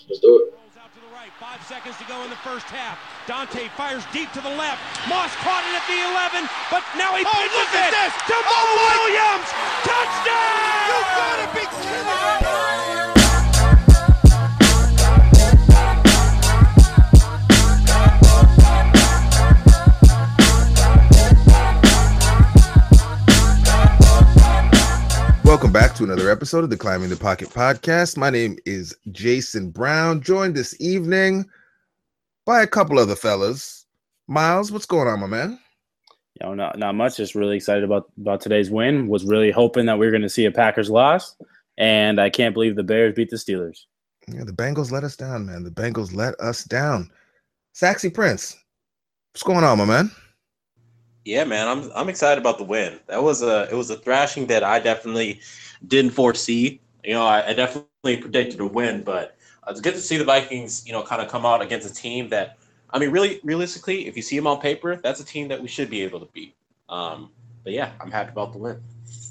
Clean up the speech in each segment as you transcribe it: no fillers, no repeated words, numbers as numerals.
Let's do it. Rolls out to the right. 5 seconds to go in the first half. Dante fires deep to the left. Moss caught it at the 11, but now he pitches it to Mo Williams. Touchdown! You gotta be kidding me! Welcome back to another episode of the Climbing the Pocket podcast. My name is Jason Brown, joined this evening by a couple other fellas. Miles, what's going on, my man? Not much. Just really excited about today's win. Was really hoping that we were going to see a Packers loss, and I can't believe the Bears beat the Steelers. Yeah, the Bengals let us down, man. The Bengals let us down. Saxy Prince, what's going on, my man? Yeah, man, I'm excited about the win. It was a thrashing that I definitely didn't foresee. I definitely predicted a win, but it's good to see the Vikings, kind of come out against a team that, really realistically, if you see them on paper, that's a team that we should be able to beat. But yeah, I'm happy about the win.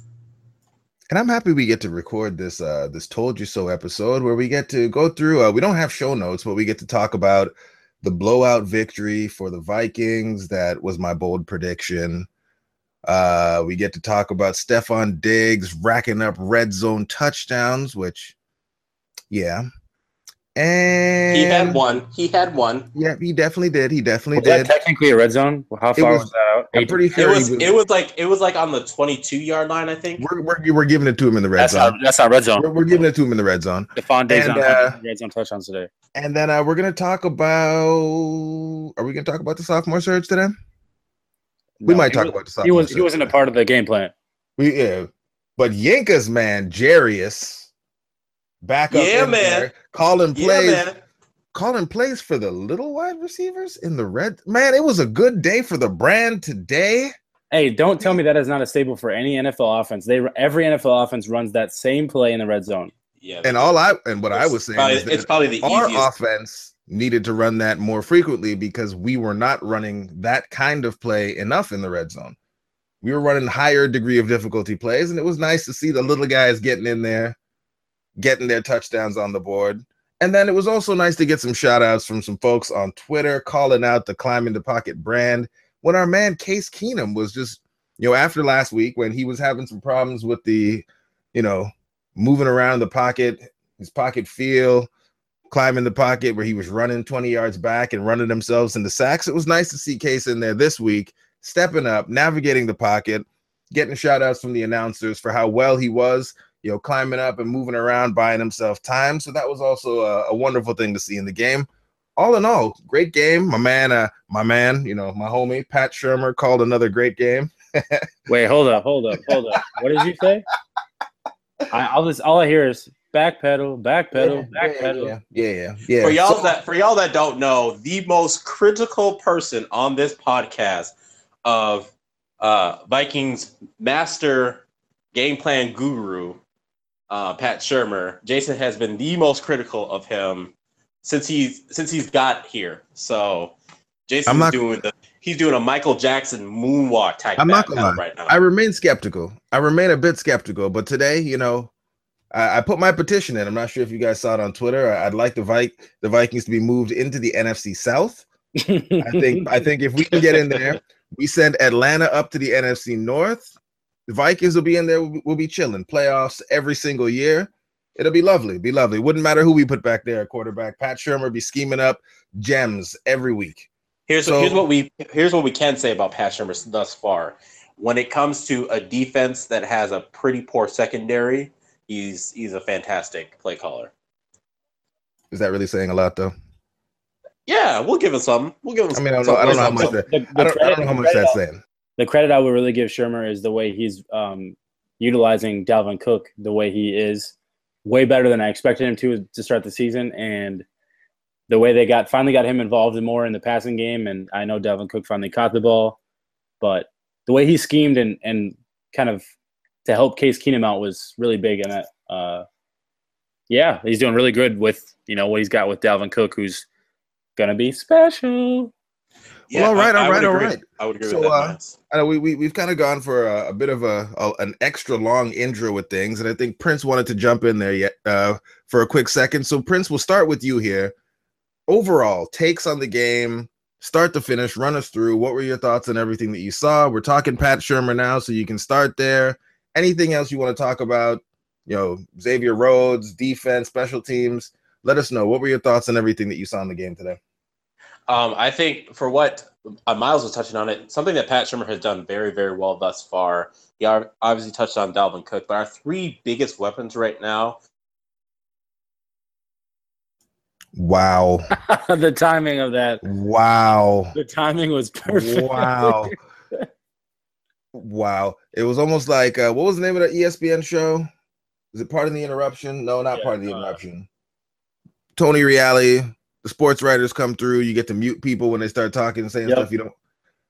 And I'm happy we get to record this Told You So episode where we get to go through. We don't have show notes, but we get to talk about the blowout victory for the Vikings. That was my bold prediction. We get to talk about Stefon Diggs racking up red zone touchdowns, which, yeah. And he had one. Yeah, he definitely did. Was did. That technically a red zone? How far was that out? I'm pretty sure it was like on the 22-yard line, I think. We're giving it to him in the red zone. That's not red zone. We're giving it to him in the red zone. Stefon Diggs on red zone touchdowns today. And then we're going to talk about. Are we going to talk about the sophomore surge today? We might talk about the sophomore surge. He wasn't a part of the game plan. But Yankas, man, Jarius back up in there, calling plays for the little wide receivers in the red. Man, it was a good day for the brand today. Hey, don't tell me that is not a staple for any NFL offense. Every NFL offense runs that same play in the red zone. Yeah, and what I was saying is that it's probably the our easiest. Offense needed to run that more frequently because we were not running that kind of play enough in the red zone. We were running higher degree of difficulty plays, and it was nice to see the little guys getting in there, getting their touchdowns on the board. And then it was also nice to get some shout outs from some folks on Twitter calling out the Climbing the Pocket brand when our man Case Keenum was just, after last week when he was having some problems with the, moving around the pocket, his pocket feel, climbing the pocket where he was running 20 yards back and running themselves into sacks. It was nice to see Case in there this week, stepping up, navigating the pocket, getting shout outs from the announcers for how well he was, climbing up and moving around, buying himself time. So that was also a wonderful thing to see in the game. All in all, great game. My man, my homie, Pat Shurmur called another great game. Wait, hold up. What did you say? All I hear is backpedal. Yeah. For y'all that don't know, the most critical person on this podcast of Vikings master game plan guru, Pat Shurmur, Jason has been the most critical of him since he's got here. So Jason's doing a Michael Jackson moonwalk type. I'm not gonna lie. Right now. I remain skeptical. I remain a bit skeptical, but today, I put my petition in. I'm not sure if you guys saw it on Twitter. I'd like the Vikings to be moved into the NFC South. I think if we can get in there, we send Atlanta up to the NFC North. The Vikings will be in there. We'll be chilling. Playoffs every single year. It'll be lovely. Wouldn't matter who we put back there at quarterback. Pat Shurmur be scheming up gems every week. Here's what we can say about Pat Shurmur thus far. When it comes to a defense that has a pretty poor secondary, he's a fantastic play caller. Is that really saying a lot, though? Yeah, we'll give him some. I don't know how much that's saying. The credit I would really give Shurmur is the way he's utilizing Dalvin Cook the way he is. Way better than I expected him to start the season, and the way they finally got him involved more in the passing game. And I know Dalvin Cook finally caught the ball, but the way he schemed and kind of to help Case Keenum out was really big. And he's doing really good with what he's got with Dalvin Cook, who's gonna be special. Yeah, well, all right. I would agree. Right. I would agree So, with that, Miles. I know we've kind of gone for a bit of an extra long intro with things, and I think Prince wanted to jump in there yet for a quick second. So, Prince, we'll start with you here. Overall takes on the game, start to finish, run us through. What were your thoughts on everything that you saw? We're talking Pat Shurmur now, so you can start there. Anything else you want to talk about? Xavier Rhodes, defense, special teams. Let us know. What were your thoughts on everything that you saw in the game today? I think for what Miles was touching on it, something that Pat Shurmur has done very, very well thus far. He obviously touched on Dalvin Cook, but our three biggest weapons right now. Wow. The timing of that. Wow. The timing was perfect. Wow. Wow. It was almost like, what was the name of the ESPN show? Is it Pardon the Interruption? No, not Pardon the Interruption. Tony Reali, the sports writers come through. You get to mute people when they start talking and saying stuff you don't.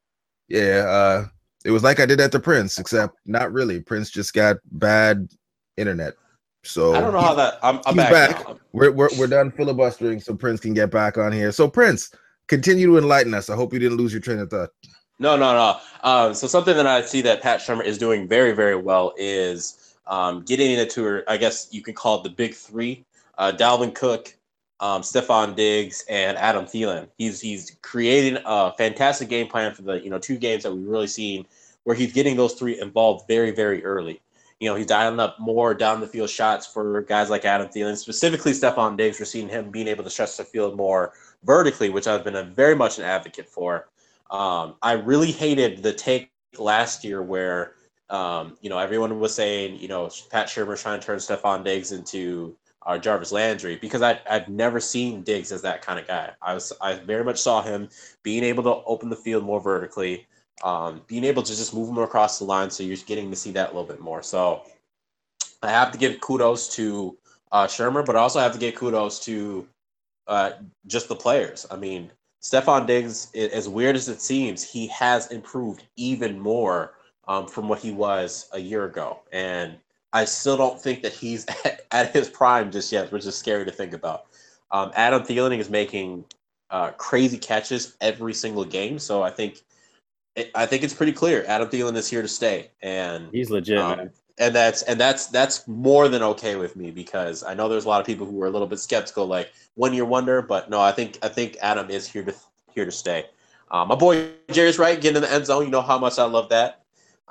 Yeah. It was like I did that to Prince, except not really. Prince just got bad internet. So I don't know how that. I'm back. now. We're done filibustering, so Prince can get back on here. So Prince, continue to enlighten us. I hope you didn't lose your train of thought. No. So something that I see that Pat Shurmur is doing very, very well is getting into, I guess you can call it the big three: Dalvin Cook, Stephon Diggs, and Adam Thielen. He's creating a fantastic game plan for the 2 games that we've really seen where he's getting those 3 involved very, very early. He's dialing up more down the field shots for guys like Adam Thielen, specifically Stephon Diggs. We're seeing him being able to stretch the field more vertically, which I've been very much an advocate for. I really hated the take last year where, everyone was saying, Pat Shurmur's trying to turn Stephon Diggs into Jarvis Landry, because I've never seen Diggs as that kind of guy. I very much saw him being able to open the field more vertically, being able to just move him across the line. So you're getting to see that a little bit more. So I have to give kudos to Shurmur, but I also have to give kudos to just the players. I mean, Stephon Diggs, as weird as it seems, he has improved even more from what he was a year ago. And I still don't think that he's at his prime just yet, which is scary to think about. Adam Thielen is making crazy catches every single game. So I think it's pretty clear Adam Thielen is here to stay, and he's legit, man. And that's more than okay with me, because I know there's a lot of people who are a little bit skeptical, like 1 year wonder, but no, I think Adam is here to stay. My boy Jerry's right, getting in the end zone. You know how much I love that.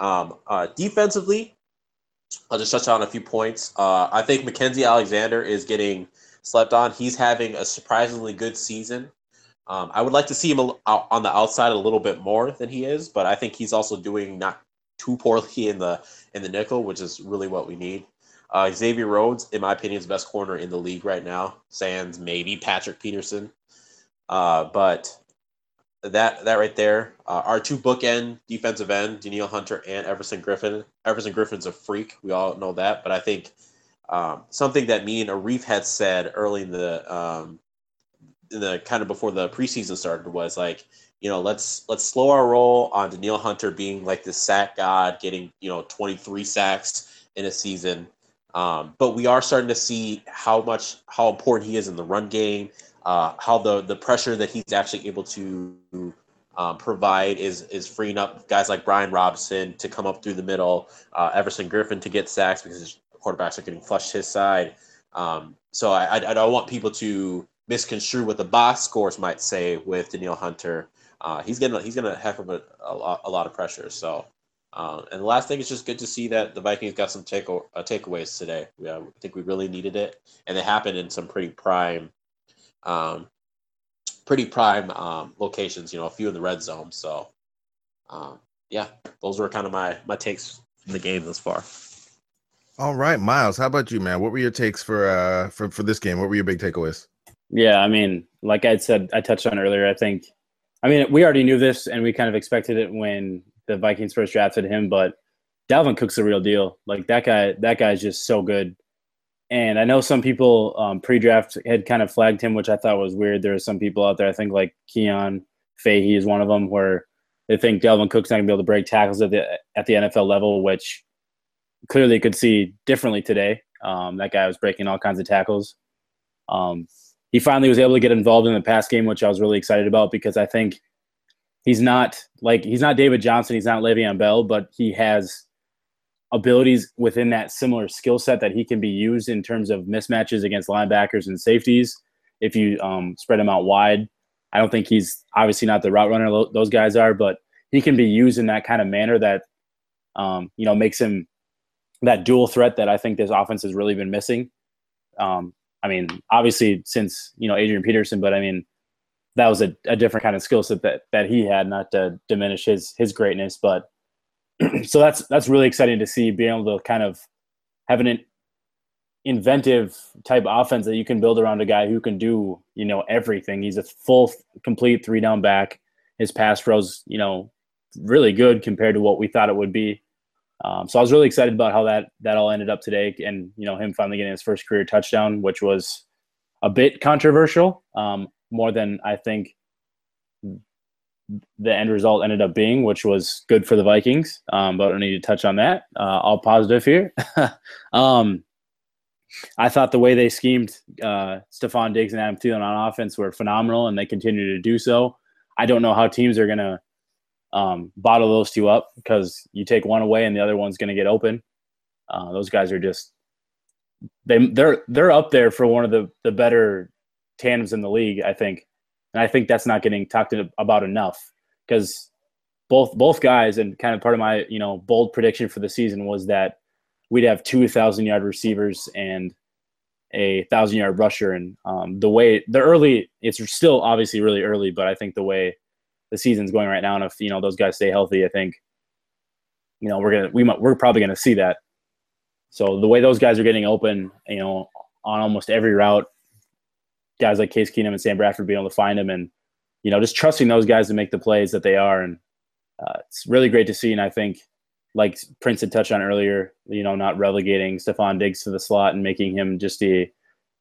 Defensively, I'll just touch on a few points. I think Mackenzie Alexander is getting slept on. He's having a surprisingly good season. I would like to see him on the outside a little bit more than he is, but I think he's also doing not too poorly in the nickel, which is really what we need. Xavier Rhodes, in my opinion, is the best corner in the league right now. Sans maybe Patrick Peterson, but that right there. Our 2 bookend defensive end, Danielle Hunter and Everson Griffin. Everson Griffin's a freak. We all know that, but I think something that me and Arif had said early in the kind of before the preseason started was like, let's slow our roll on Danielle Hunter being like the sack god, getting 23 sacks in a season. But we are starting to see how important he is in the run game, how the pressure that he's actually able to provide is freeing up guys like Brian Robinson to come up through the middle, Everson Griffin to get sacks because his quarterbacks are getting flushed his side. So I don't want people to misconstrue what the box scores might say with Danielle Hunter. He's gonna heck of a lot of pressure. So, and the last thing is just good to see that the Vikings got some takeaways today. I think we really needed it, and they happened in some pretty prime locations. A few in the red zone. So, yeah, those were kind of my takes from the game thus far. All right, Miles, how about you, man? What were your takes for this game? What were your big takeaways? Yeah, I mean, like I said, I touched on earlier, we already knew this, and we kind of expected it when the Vikings first drafted him, but Dalvin Cook's the real deal. Like, that guy's just so good. And I know some people pre-draft had kind of flagged him, which I thought was weird. There are some people out there, I think like Keon Fahey is one of them, where they think Dalvin Cook's not going to be able to break tackles at the NFL level, which clearly could see differently today. That guy was breaking all kinds of tackles. He finally was able to get involved in the pass game, which I was really excited about, because I think he's not David Johnson, he's not Le'Veon Bell, but he has abilities within that similar skill set that he can be used in terms of mismatches against linebackers and safeties. If you spread him out wide, I don't think he's obviously not the route runner those guys are, but he can be used in that kind of manner that, makes him that dual threat that I think this offense has really been missing. Obviously since, Adrian Peterson, but that was a different kind of skill set that he had, not to diminish his greatness, but so that's really exciting to see, being able to kind of have an inventive type offense that you can build around a guy who can do, everything. He's a full, complete 3-down back. His pass throw's, really good compared to what we thought it would be. So I was really excited about how that all ended up today, and him finally getting his first career touchdown, which was a bit controversial, more than I think the end result ended up being, which was good for the Vikings. But I don't need to touch on that. All positive here. I thought the way they schemed Stephon Diggs and Adam Thielen on offense were phenomenal, and they continue to do so. I don't know how teams are going to bottle those two up, because you take one away and the other one's going to get open. Those guys are just they're up there for one of the better tandems in the league, I think. And I think that's not getting talked about enough, because both guys, and kind of part of my bold prediction for the season was that we'd have 2,000-yard receivers and a 1,000-yard rusher. And it's still obviously really early, but I think the way the season's going right now, and if those guys stay healthy, I think we're probably gonna see that. So the way those guys are getting open, on almost every route, guys like Case Keenum and Sam Bradford being able to find him, and just trusting those guys to make the plays that they are, and it's really great to see. And I think, like Prince had touched on earlier, not relegating Stephon Diggs to the slot and making him just a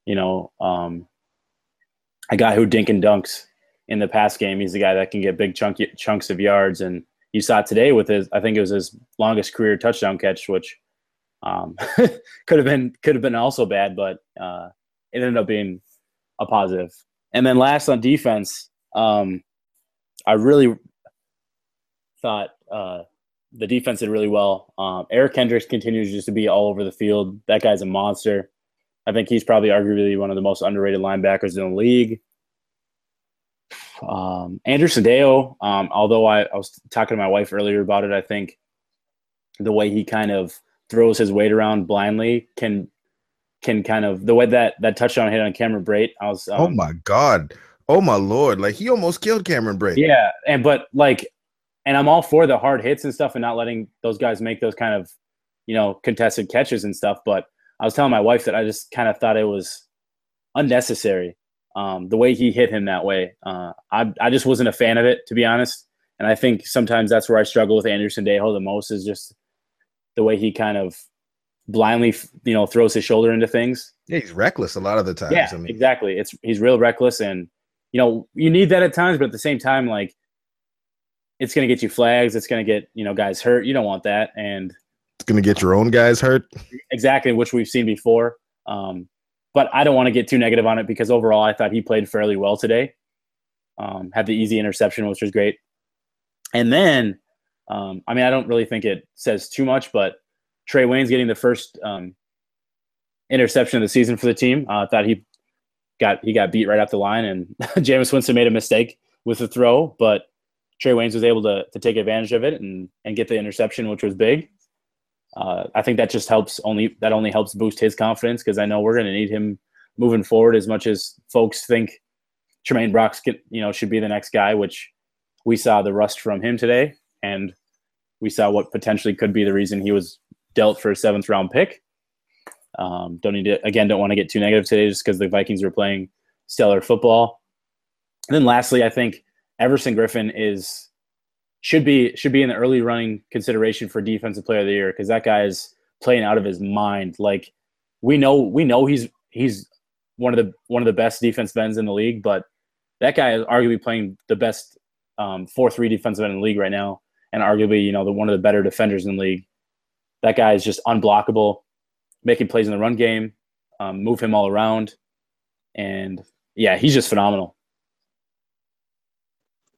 guy who dink and dunks in the pass game. He's the guy that can get big chunks of yards, and you saw it today with I think it was his longest career touchdown catch, which could have been also bad, but it ended up being a positive. And then last on defense, I really thought the defense did really well. Eric Kendricks continues just to be all over the field. That guy's a monster. I think he's probably arguably one of the most underrated linebackers in the league. Andrew Sendejo, although I was talking to my wife earlier about it, I think the way he kind of throws his weight around blindly can kind of, the way that touchdown hit on Cameron Brate, I was oh my God, oh my Lord, like he almost killed Cameron Brate. Yeah, and I'm all for the hard hits and stuff and not letting those guys make those kind of contested catches and stuff, but I was telling my wife that I just kind of thought it was unnecessary. The way he hit him that way, I just wasn't a fan of it, to be honest. And I think sometimes that's where I struggle with Andrew Sendejo the most, is just the way he kind of blindly, throws his shoulder into things. Yeah, he's reckless a lot of the times. Yeah, exactly. He's real reckless, and you need that at times, but at the same time, like, it's going to get you flags. It's going to get guys hurt. You don't want that, and it's going to get your own guys hurt. Exactly, which we've seen before. But I don't want to get too negative on it, because overall I thought he played fairly well today. Had the easy interception, which was great. And then, I don't really think it says too much, but Trey Waynes getting the first interception of the season for the team. I thought he got beat right off the line, and Jameis Winston made a mistake with the throw, but Trey Waynes was able to take advantage of it and get the interception, which was big. I think that just only helps boost his confidence, because I know we're going to need him moving forward, as much as folks think Tremaine Brox should be the next guy, which we saw the rust from him today, and we saw what potentially could be the reason he was dealt for a 7th round pick. Don't want to get too negative today, just because the Vikings were playing stellar football. And then lastly, I think Everson Griffin should be in the early running consideration for Defensive Player of the Year, because that guy is playing out of his mind. Like, we know he's one of the best defensive ends in the league, but that guy is arguably playing the best 4-3 defensive end in the league right now, and arguably one of the better defenders in the league. That guy is just unblockable, making plays in the run game, move him all around, and yeah, he's just phenomenal.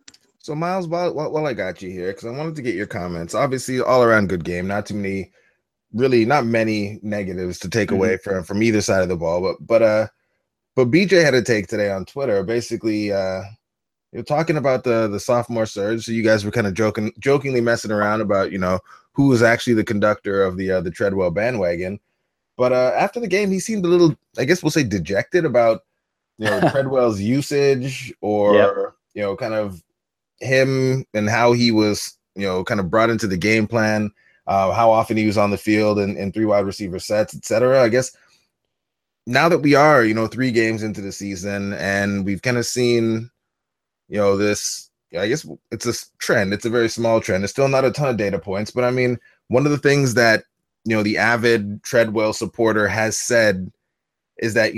So Miles, while I got you here, because I wanted to get your comments. Obviously, all around good game. Not too many, really, not many negatives to take away from either side of the ball. But BJ had a take today on Twitter, basically, you're talking about the sophomore surge. So you guys were kind of jokingly messing around about who was actually the conductor of the Treadwell bandwagon. But after the game, he seemed a little, I guess we'll say, dejected about Treadwell's usage or kind of him and how he was kind of brought into the game plan, how often he was on the field in 3 wide receiver sets, etc. I guess now that we are 3 games into the season and we've kind of seen this, I guess it's a trend. It's a very small trend. It's still not a ton of data points, but I mean, one of the things that the avid Treadwell supporter has said is that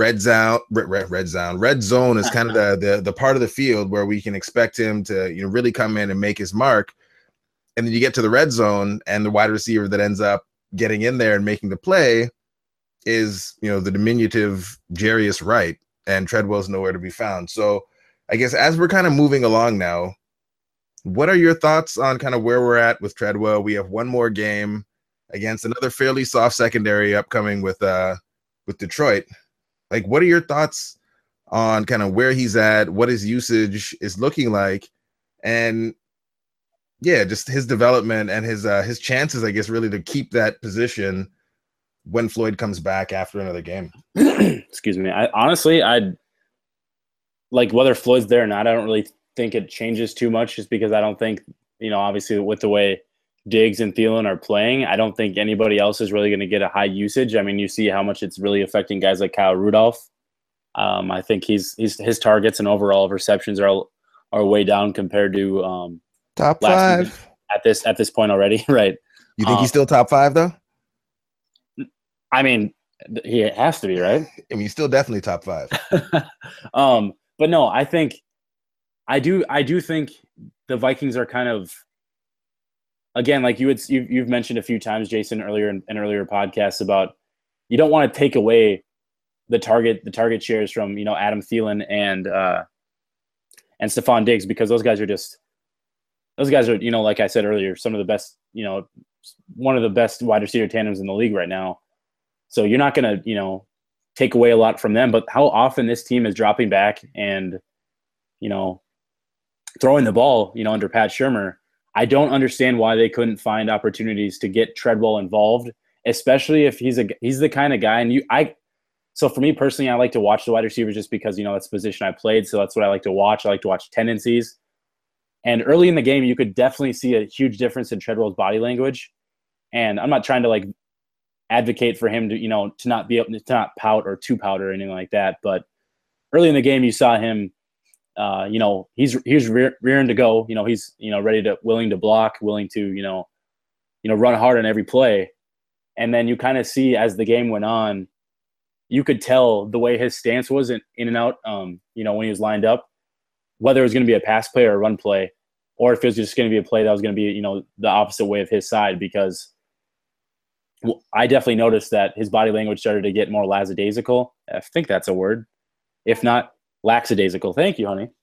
red zone is kind of the part of the field where we can expect him to really come in and make his mark. And then you get to the red zone and the wide receiver that ends up getting in there and making the play is the diminutive Jarius Wright, and Treadwell's nowhere to be found. So I guess as we're kind of moving along now, what are your thoughts on kind of where we're at with Treadwell? We have one more game against another fairly soft secondary upcoming with Detroit. Like, what are your thoughts on kind of where he's at, what his usage is looking like, and just his development and his chances, I guess, really to keep that position when Floyd comes back after another game? Excuse me. I'd like whether Floyd's there or not. I don't really think it changes too much, just because I don't think, obviously with the way Diggs and Thielen are playing, I don't think anybody else is really going to get a high usage. I mean, you see how much it's really affecting guys like Kyle Rudolph. I think his targets and overall receptions are way down compared to top 5 at this point already, right? You think he's still top 5 though? I mean, he has to be, right? I mean, he's still definitely top 5. But no, I do think the Vikings are kind of, again, like you've mentioned a few times, Jason, earlier in earlier podcasts, about you don't want to take away the target shares from Adam Thielen and Stephon Diggs, because those guys are like I said earlier, some of the best, one of the best wide receiver tandems in the league right now. So you're not going to take away a lot from them. But how often this team is dropping back and throwing the ball under Pat Shurmur. I don't understand why they couldn't find opportunities to get Treadwell involved, especially if he's the kind of guy. And so for me personally, I like to watch the wide receivers just because that's the position I played. So that's what I like to watch. I like to watch tendencies. And early in the game, you could definitely see a huge difference in Treadwell's body language. And I'm not trying to advocate for him to to not pout or to pout or anything like that. But early in the game, you saw him. He's rearing to go. He's willing to block, willing to run hard on every play. And then you kind of see as the game went on, you could tell the way his stance was in and out. When he was lined up, whether it was going to be a pass play or a run play, or if it was just going to be a play that was going to be the opposite way of his side. Because I definitely noticed that his body language started to get more lackadaisical. I think that's a word. If not, lackadaisical. Thank you, honey.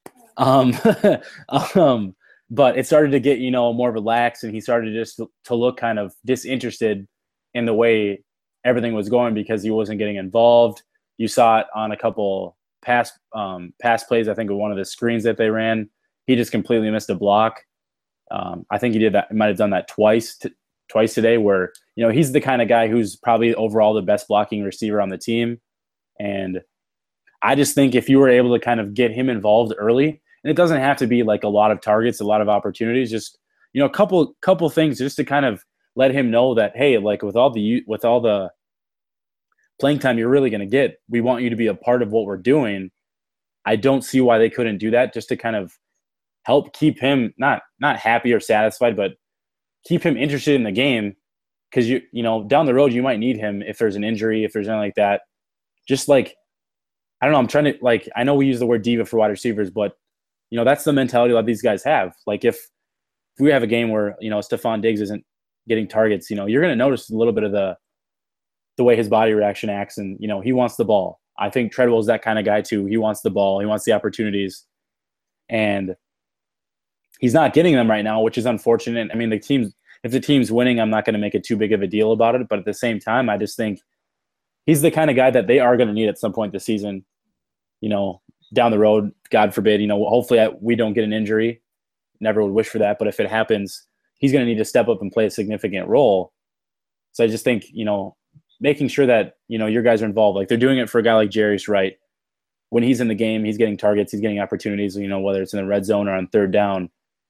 But it started to get, more relaxed, and he started just to look kind of disinterested in the way everything was going because he wasn't getting involved. You saw it on a couple pass plays. I think with one of the screens that they ran, he just completely missed a block. I think he did that. He might have done that twice today, where he's the kind of guy who's probably overall the best blocking receiver on the team. And I just think if you were able to kind of get him involved early, and it doesn't have to be like a lot of targets, a lot of opportunities, just a couple things just to kind of let him know that, hey, like with all the playing time you're really going to get, we want you to be a part of what we're doing. I don't see why they couldn't do that, just to kind of help keep him not happy or satisfied, but keep him interested in the game. Because down the road you might need him if there's an injury, if there's anything like that. Just like, I don't know, I'm trying to I know we use the word diva for wide receivers, but that's the mentality that these guys have. Like if we have a game where Stephon Diggs isn't getting targets, you're going to notice a little bit of the way his body reaction acts, and he wants the ball. I think Treadwell's that kind of guy too. He wants the ball, he wants the opportunities, and he's not getting them right now, which is unfortunate. I mean, if the team's winning, I'm not going to make it too big of a deal about it. But at the same time, I just think he's the kind of guy that they are going to need at some point this season, down the road, God forbid, hopefully we don't get an injury. Never would wish for that. But if it happens, he's going to need to step up and play a significant role. So I just think, making sure that, your guys are involved. Like they're doing it for a guy like Jarius Wright. When he's in the game, he's getting targets, he's getting opportunities, whether it's in the red zone or on third down.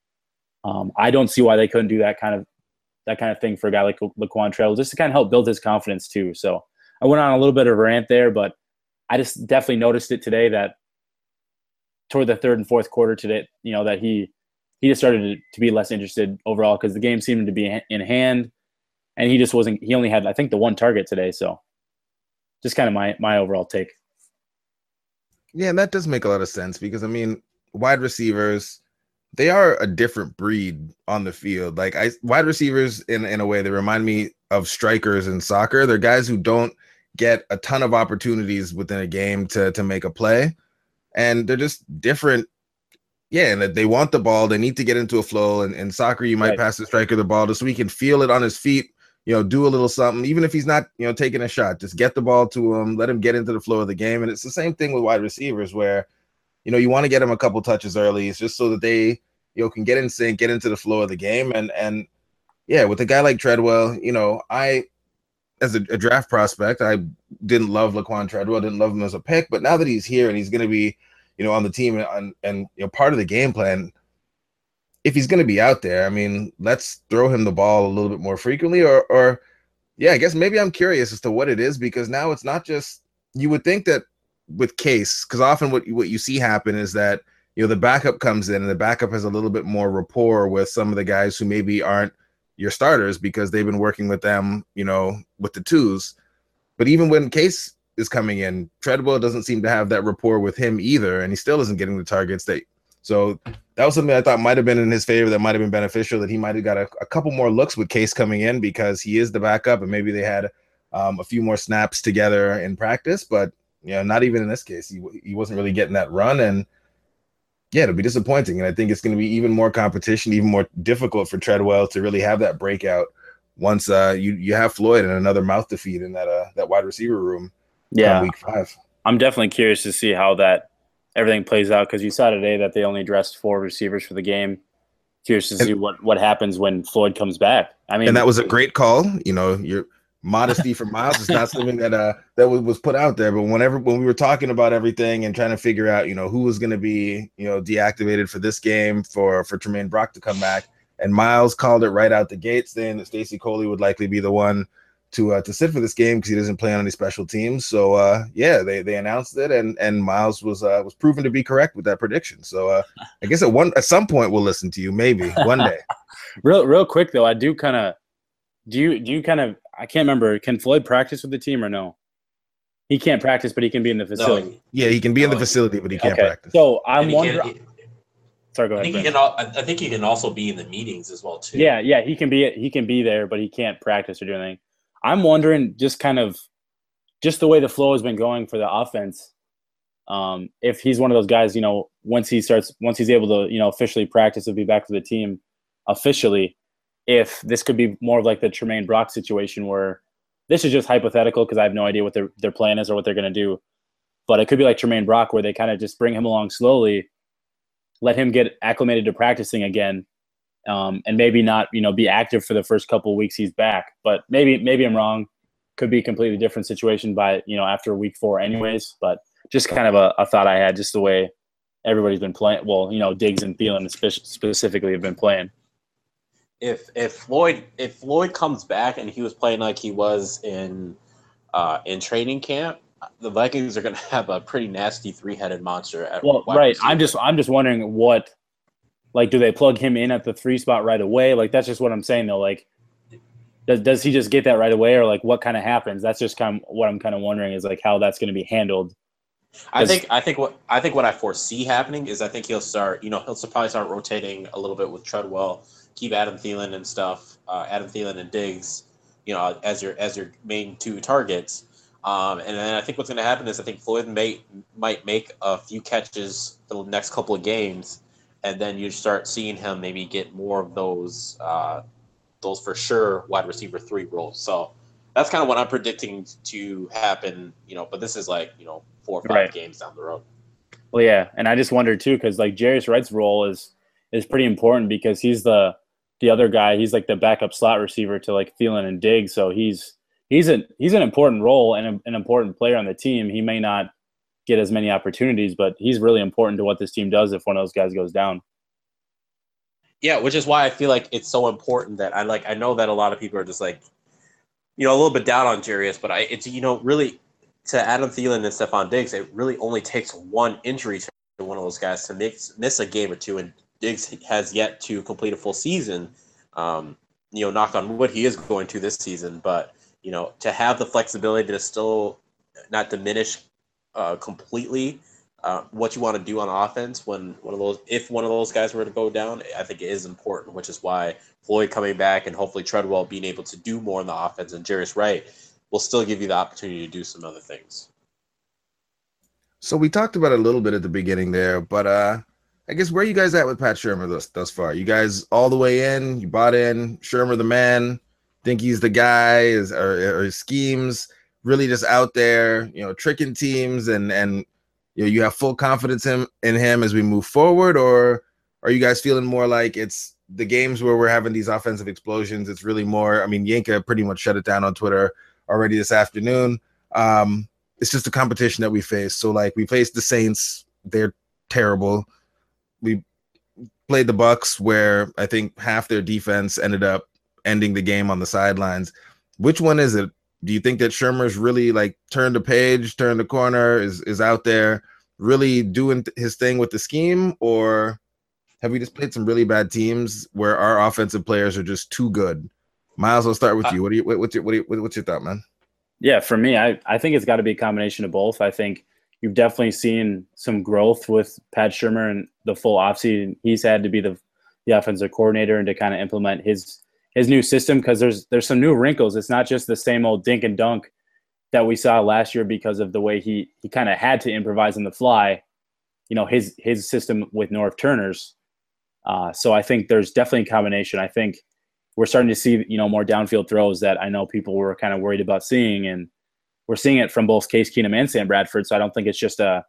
I don't see why they couldn't do that kind of thing for a guy like Laquan Treadwell, just to kind of help build his confidence too. So I went on a little bit of a rant there, but I just definitely noticed it today that toward the third and fourth quarter today, that he just started to be less interested overall because the game seemed to be in hand, and he just wasn't. He only had, I think, the one target today. So just kind of my overall take. Yeah, and that does make a lot of sense because, I mean, wide receivers, they are a different breed on the field. Like wide receivers, in a way, they remind me of strikers in soccer. They're guys who don't get a ton of opportunities within a game to make a play, and they're just different. Yeah, and that they want the ball. They need to get into a flow. And in soccer, you might pass the striker the ball just so he can feel it on his feet, do a little something, even if he's not, taking a shot. Just get the ball to him, let him get into the flow of the game. And it's the same thing with wide receivers where, you want to get them a couple touches early. It's just so that they, can get in sync, get into the flow of the game. And yeah, with a guy like Treadwell, I, as a draft prospect, I didn't love Laquan Treadwell, didn't love him as a pick. But now that he's here and he's going to be, on the team and part of the game plan, if he's going to be out there, I mean, let's throw him the ball a little bit more frequently or yeah, I guess maybe I'm curious as to what it is, because now it's not just, you would think that with Case, because often what you see happen is that, the backup comes in and the backup has a little bit more rapport with some of the guys who maybe aren't your starters because they've been working with them, with the twos. But even when Case is coming in, Treadwell doesn't seem to have that rapport with him either, and he still isn't getting the targets so that was something I thought might have been in his favor, that might have been beneficial, that he might have got a couple more looks with Case coming in because he is the backup and maybe they had a few more snaps together in practice. But, not even in this case, he wasn't really getting that run. And yeah, it'll be disappointing. And I think it's going to be even more competition, even more difficult for Treadwell to really have that breakout once you have Floyd and another mouth to feed in that wide receiver room. Yeah, week 5. I'm definitely curious to see how everything plays out because you saw today that they only dressed 4 receivers for the game. Curious to see what happens when Floyd comes back. I mean, and that was a great call. Your modesty for Miles is not something that was put out there. But when we were talking about everything and trying to figure out, who was going to be, deactivated for this game for Tremaine Brock to come back, and Miles called it right out the gate, saying that Stacey Coley would likely be the one to sit for this game because he doesn't play on any special teams. So yeah, they announced it, and Miles was proven to be correct with that prediction. So I guess at some point we'll listen to you, maybe one day. real quick though, I do kind of do you kind of, I can't remember, can Floyd practice with the team or no? He can't practice, but he can be in the facility. No, yeah, he can be in the facility, but he can't practice. So I'm wondering. Sorry, go ahead. I think he can also be in the meetings as well too. Yeah, he can be there, but he can't practice or do anything. I'm wondering just the way the flow has been going for the offense. If he's one of those guys, once he's able to, officially practice and be back for the team officially, if this could be more of like the Tremaine Brock situation where this is just hypothetical because I have no idea what their plan is or what they're going to do. But it could be like Tremaine Brock where they kind of just bring him along slowly, let him get acclimated to practicing again. And maybe not, be active for the first couple of weeks he's back. But maybe I'm wrong. Could be a completely different situation by, after week 4 anyways. But just kind of a thought I had, just the way everybody's been playing. Well, Diggs and Thielen specifically have been playing. If Floyd comes back and he was playing like he was in training camp, the Vikings are going to have a pretty nasty 3-headed monster. Right. I'm just wondering what. Like, do they plug him in at the 3 spot right away? Like, that's just what I'm saying, though. Like, does he just get that right away, or like what kind of happens? That's just kind of what I'm kind of wondering is like how that's going to be handled. I think what I foresee happening is I think he'll probably start rotating a little bit with Treadwell, keep Adam Thielen and stuff, Adam Thielen and Diggs, as your main 2 targets. And then I think what's going to happen is I think Floyd might make a few catches for the next couple of games. and then you start seeing him maybe get more of those for sure wide receiver 3 roles. So that's kind of what I'm predicting to happen, but this is 4 or 5 games down the road. Well, yeah, and I just wonder too, because Jarius Wright's role is pretty important because he's the other guy. He's like the backup slot receiver to Thielen and Diggs. So he's an important role and an important player on the team. He may not get as many opportunities, but he's really important to what this team does if one of those guys goes down. Yeah, which is why I feel like it's so important that I know that a lot of people are just a little bit down on Jarius, but it's really to Adam Thielen and Stephon Diggs, it really only takes one injury to one of those guys to miss a game or two, and Diggs has yet to complete a full season. Knock on wood, he is going to this season, but to have the flexibility to still not diminish completely what you want to do on offense if one of those guys were to go down, I think it is important, which is why Floyd coming back and hopefully Treadwell being able to do more on the offense and Jarius Wright will still give you the opportunity to do some other things. So we talked about it a little bit at the beginning there, but I guess where are you guys at with Pat Shurmur thus far? You guys all the way in? You bought in? Shurmur the man? Think he's the guy? Or his schemes really just out there, tricking teams and you have full confidence in him as we move forward? Or are you guys feeling more like it's the games where we're having these offensive explosions? It's really more, Yenka pretty much shut it down on Twitter already this afternoon. It's just a competition that we face. So we faced the Saints. They're terrible. We played the Bucks, where I think half their defense ended up ending the game on the sidelines. Which one is it? Do you think that Shurmur's really turned the page, turned the corner, is out there really doing his thing with the scheme? Or have we just played some really bad teams where our offensive players are just too good? Miles, I'll start with you. What's your thought, man? Yeah, for me, I think it's got to be a combination of both. I think you've definitely seen some growth with Pat Shurmur and the full offseason he's had to be the offensive coordinator and to kind of implement his new system, because there's some new wrinkles. It's not just the same old dink and dunk that we saw last year because of the way he kind of had to improvise on the fly, his system with Norv Turner's. So I think there's definitely a combination. I think we're starting to see, more downfield throws that I know people were kind of worried about seeing, and we're seeing it from both Case Keenum and Sam Bradford. So I don't think it's just a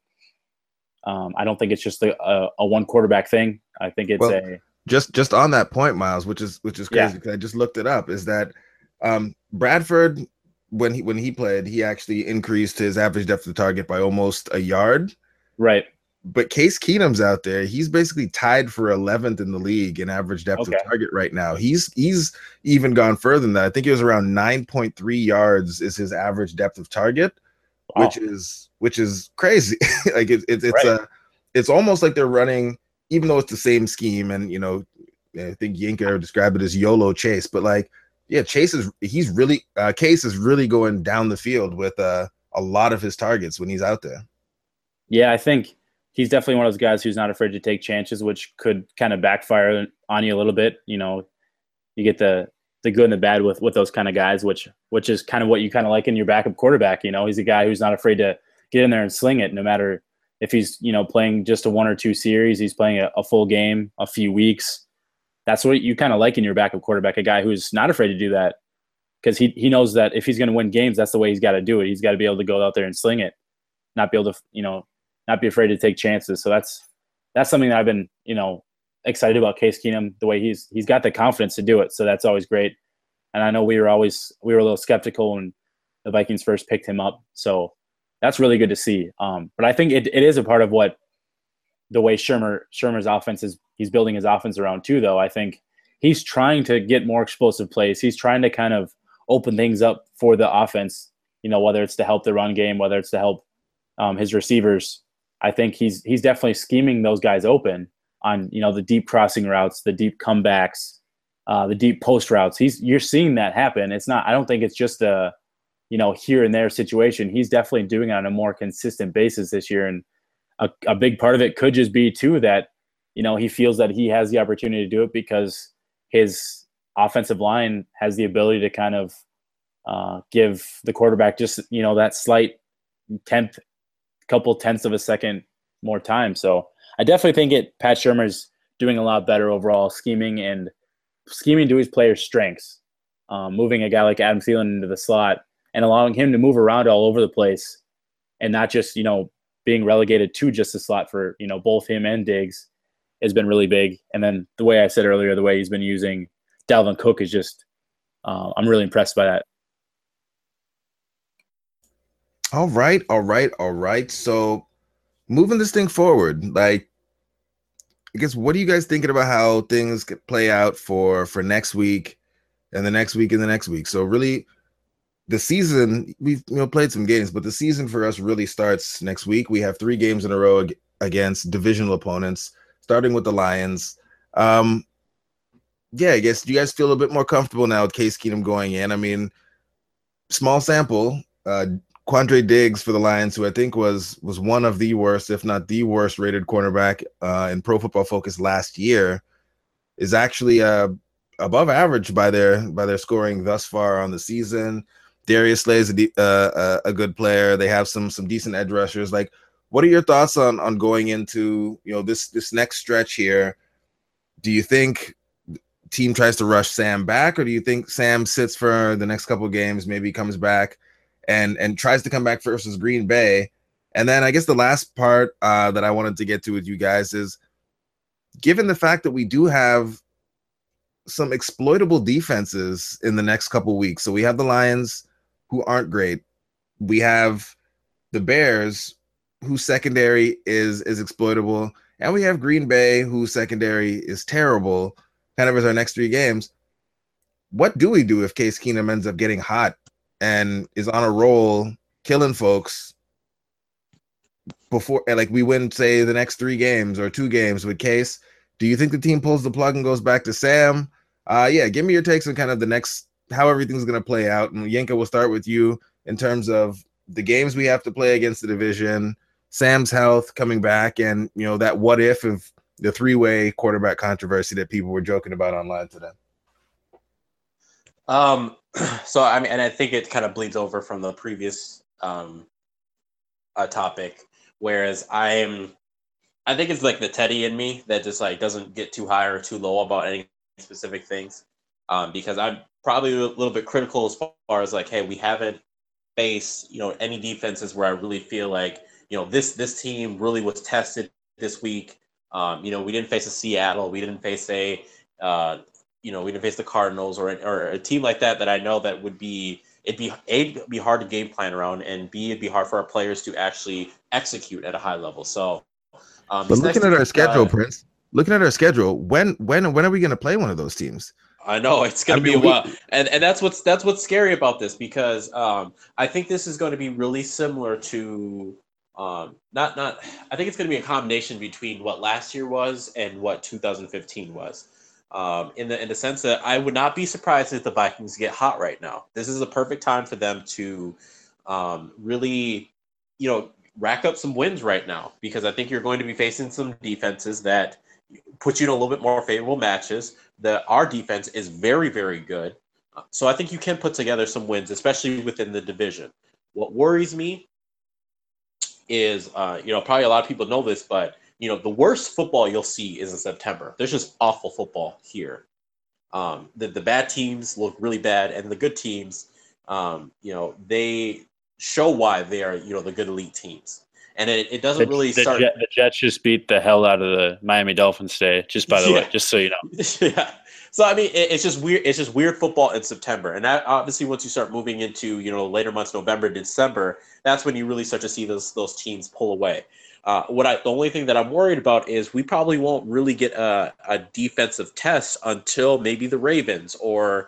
one quarterback thing. I think it's just on that point, Miles, which is crazy because I just looked it up, is that Bradford, when he played, he actually increased his average depth of target by almost a yard. Right. But Case Keenum's out there. He's basically tied for 11th in the league in average depth of target right now. He's even gone further than that. I think it was around 9.3 yards is his average depth of target, wow. which is crazy. It's almost like they're running, even though it's the same scheme, and I think Yenka described it as YOLO Chase, but Case is really going down the field with a lot of his targets when he's out there. Yeah, I think he's definitely one of those guys who's not afraid to take chances, which could kind of backfire on you a little bit. You get the good and the bad with those kind of guys, which is kind of what you kind of like in your backup quarterback. He's a guy who's not afraid to get in there and sling it, no matter if he's, playing just a 1 or 2 series, he's playing a full game, a few weeks. That's what you kind of like in your backup quarterback, a guy who's not afraid to do that, because he knows that if he's going to win games, that's the way he's got to do it. He's got to be able to go out there and sling it, not be able to, not be afraid to take chances. So that's something that I've been, excited about Case Keenum, the way he's got the confidence to do it. So that's always great. And I know we were a little skeptical when the Vikings first picked him up. So that's really good to see. But I think it is a part of what the way Shurmur's offense is. He's building his offense around too, though. I think he's trying to get more explosive plays. He's trying to kind of open things up for the offense, whether it's to help the run game, whether it's to help his receivers. I think he's definitely scheming those guys open on, the deep crossing routes, the deep comebacks, the deep post routes. You're seeing that happen. I don't think it's just a, here and there situation. He's definitely doing it on a more consistent basis this year. And a big part of it could just be too that, he feels that he has the opportunity to do it because his offensive line has the ability to kind of give the quarterback just, that slight couple tenths of a second more time. So I definitely think Pat Shurmur's doing a lot better overall, scheming to his players' strengths, moving a guy like Adam Thielen into the slot and allowing him to move around all over the place and not just, being relegated to just the slot for, both him and Diggs has been really big. And then the way I said earlier, the way he's been using Dalvin Cook is just, I'm really impressed by that. All right. So moving this thing forward, like, I guess, what are you guys thinking about how things could play out for next week and the next week and the next week? So really, the season, we've played some games, but the season for us really starts next week. We have 3 games in a row against divisional opponents, starting with the Lions. I guess, do you guys feel a bit more comfortable now with Case Keenum going in? I mean, small sample, Quandre Diggs for the Lions, who I think was one of the worst, if not the worst rated cornerback in Pro Football Focus last year, is actually above average by their scoring thus far on the season. Darius Slay is a good player. They have some decent edge rushers. Like, what are your thoughts on going into this next stretch here? Do you think team tries to rush Sam back, or do you think Sam sits for the next couple of games, maybe comes back and tries to come back versus Green Bay? And then I guess the last part that I wanted to get to with you guys is, given the fact that we do have some exploitable defenses in the next couple weeks. So we have the Lions, who aren't great. We have the Bears, whose secondary is exploitable. And we have Green Bay, whose secondary is terrible, kind of as our next 3 games. What do we do if Case Keenum ends up getting hot and is on a roll, killing folks before, like, we win, say, the next 3 games or 2 games with Case? Do you think the team pulls the plug and goes back to Sam? Give me your takes on kind of the next, how everything's going to play out. And Yenka, we'll start with you in terms of the games we have to play against the division, Sam's health coming back, and, that what if of the 3-way quarterback controversy that people were joking about online today. So, I mean, and I think it kind of bleeds over from the previous topic, whereas I think it's like the Teddy in me that just like doesn't get too high or too low about any specific things, because I'm probably a little bit critical as far as like, hey, we haven't faced any defenses where I really feel like this team really was tested this week. We didn't face a Seattle, we didn't face we didn't face the Cardinals or a team like that I know that would be, it'd be hard to game plan around, and B, it'd be hard for our players to actually execute at a high level. So, but looking at our schedule, Prince, when are we going to play one of those teams? I know it's going to be a while, and that's what's scary about this, because I think this is going to be really similar to I think it's going to be a combination between what last year was and what 2015 was. In the sense that I would not be surprised if the Vikings get hot right now. This is a perfect time for them to really, rack up some wins right now, because I think you're going to be facing some defenses that put you in a little bit more favorable matches. Our defense is very, very good. So I think you can put together some wins, especially within the division. What worries me is, probably a lot of people know this, but the worst football you'll see is in September. There's just awful football here. The bad teams look really bad, and the good teams, they show why they are, the good elite teams. And it doesn't really start. The Jets just beat the hell out of the Miami Dolphins today, just by the way, just so you know. Yeah. So, I mean, it's just weird. It's just weird football in September. And that, obviously, once you start moving into, later months, November, December, that's when you really start to see those teams pull away. The only thing that I'm worried about is we probably won't really get a defensive test until maybe the Ravens or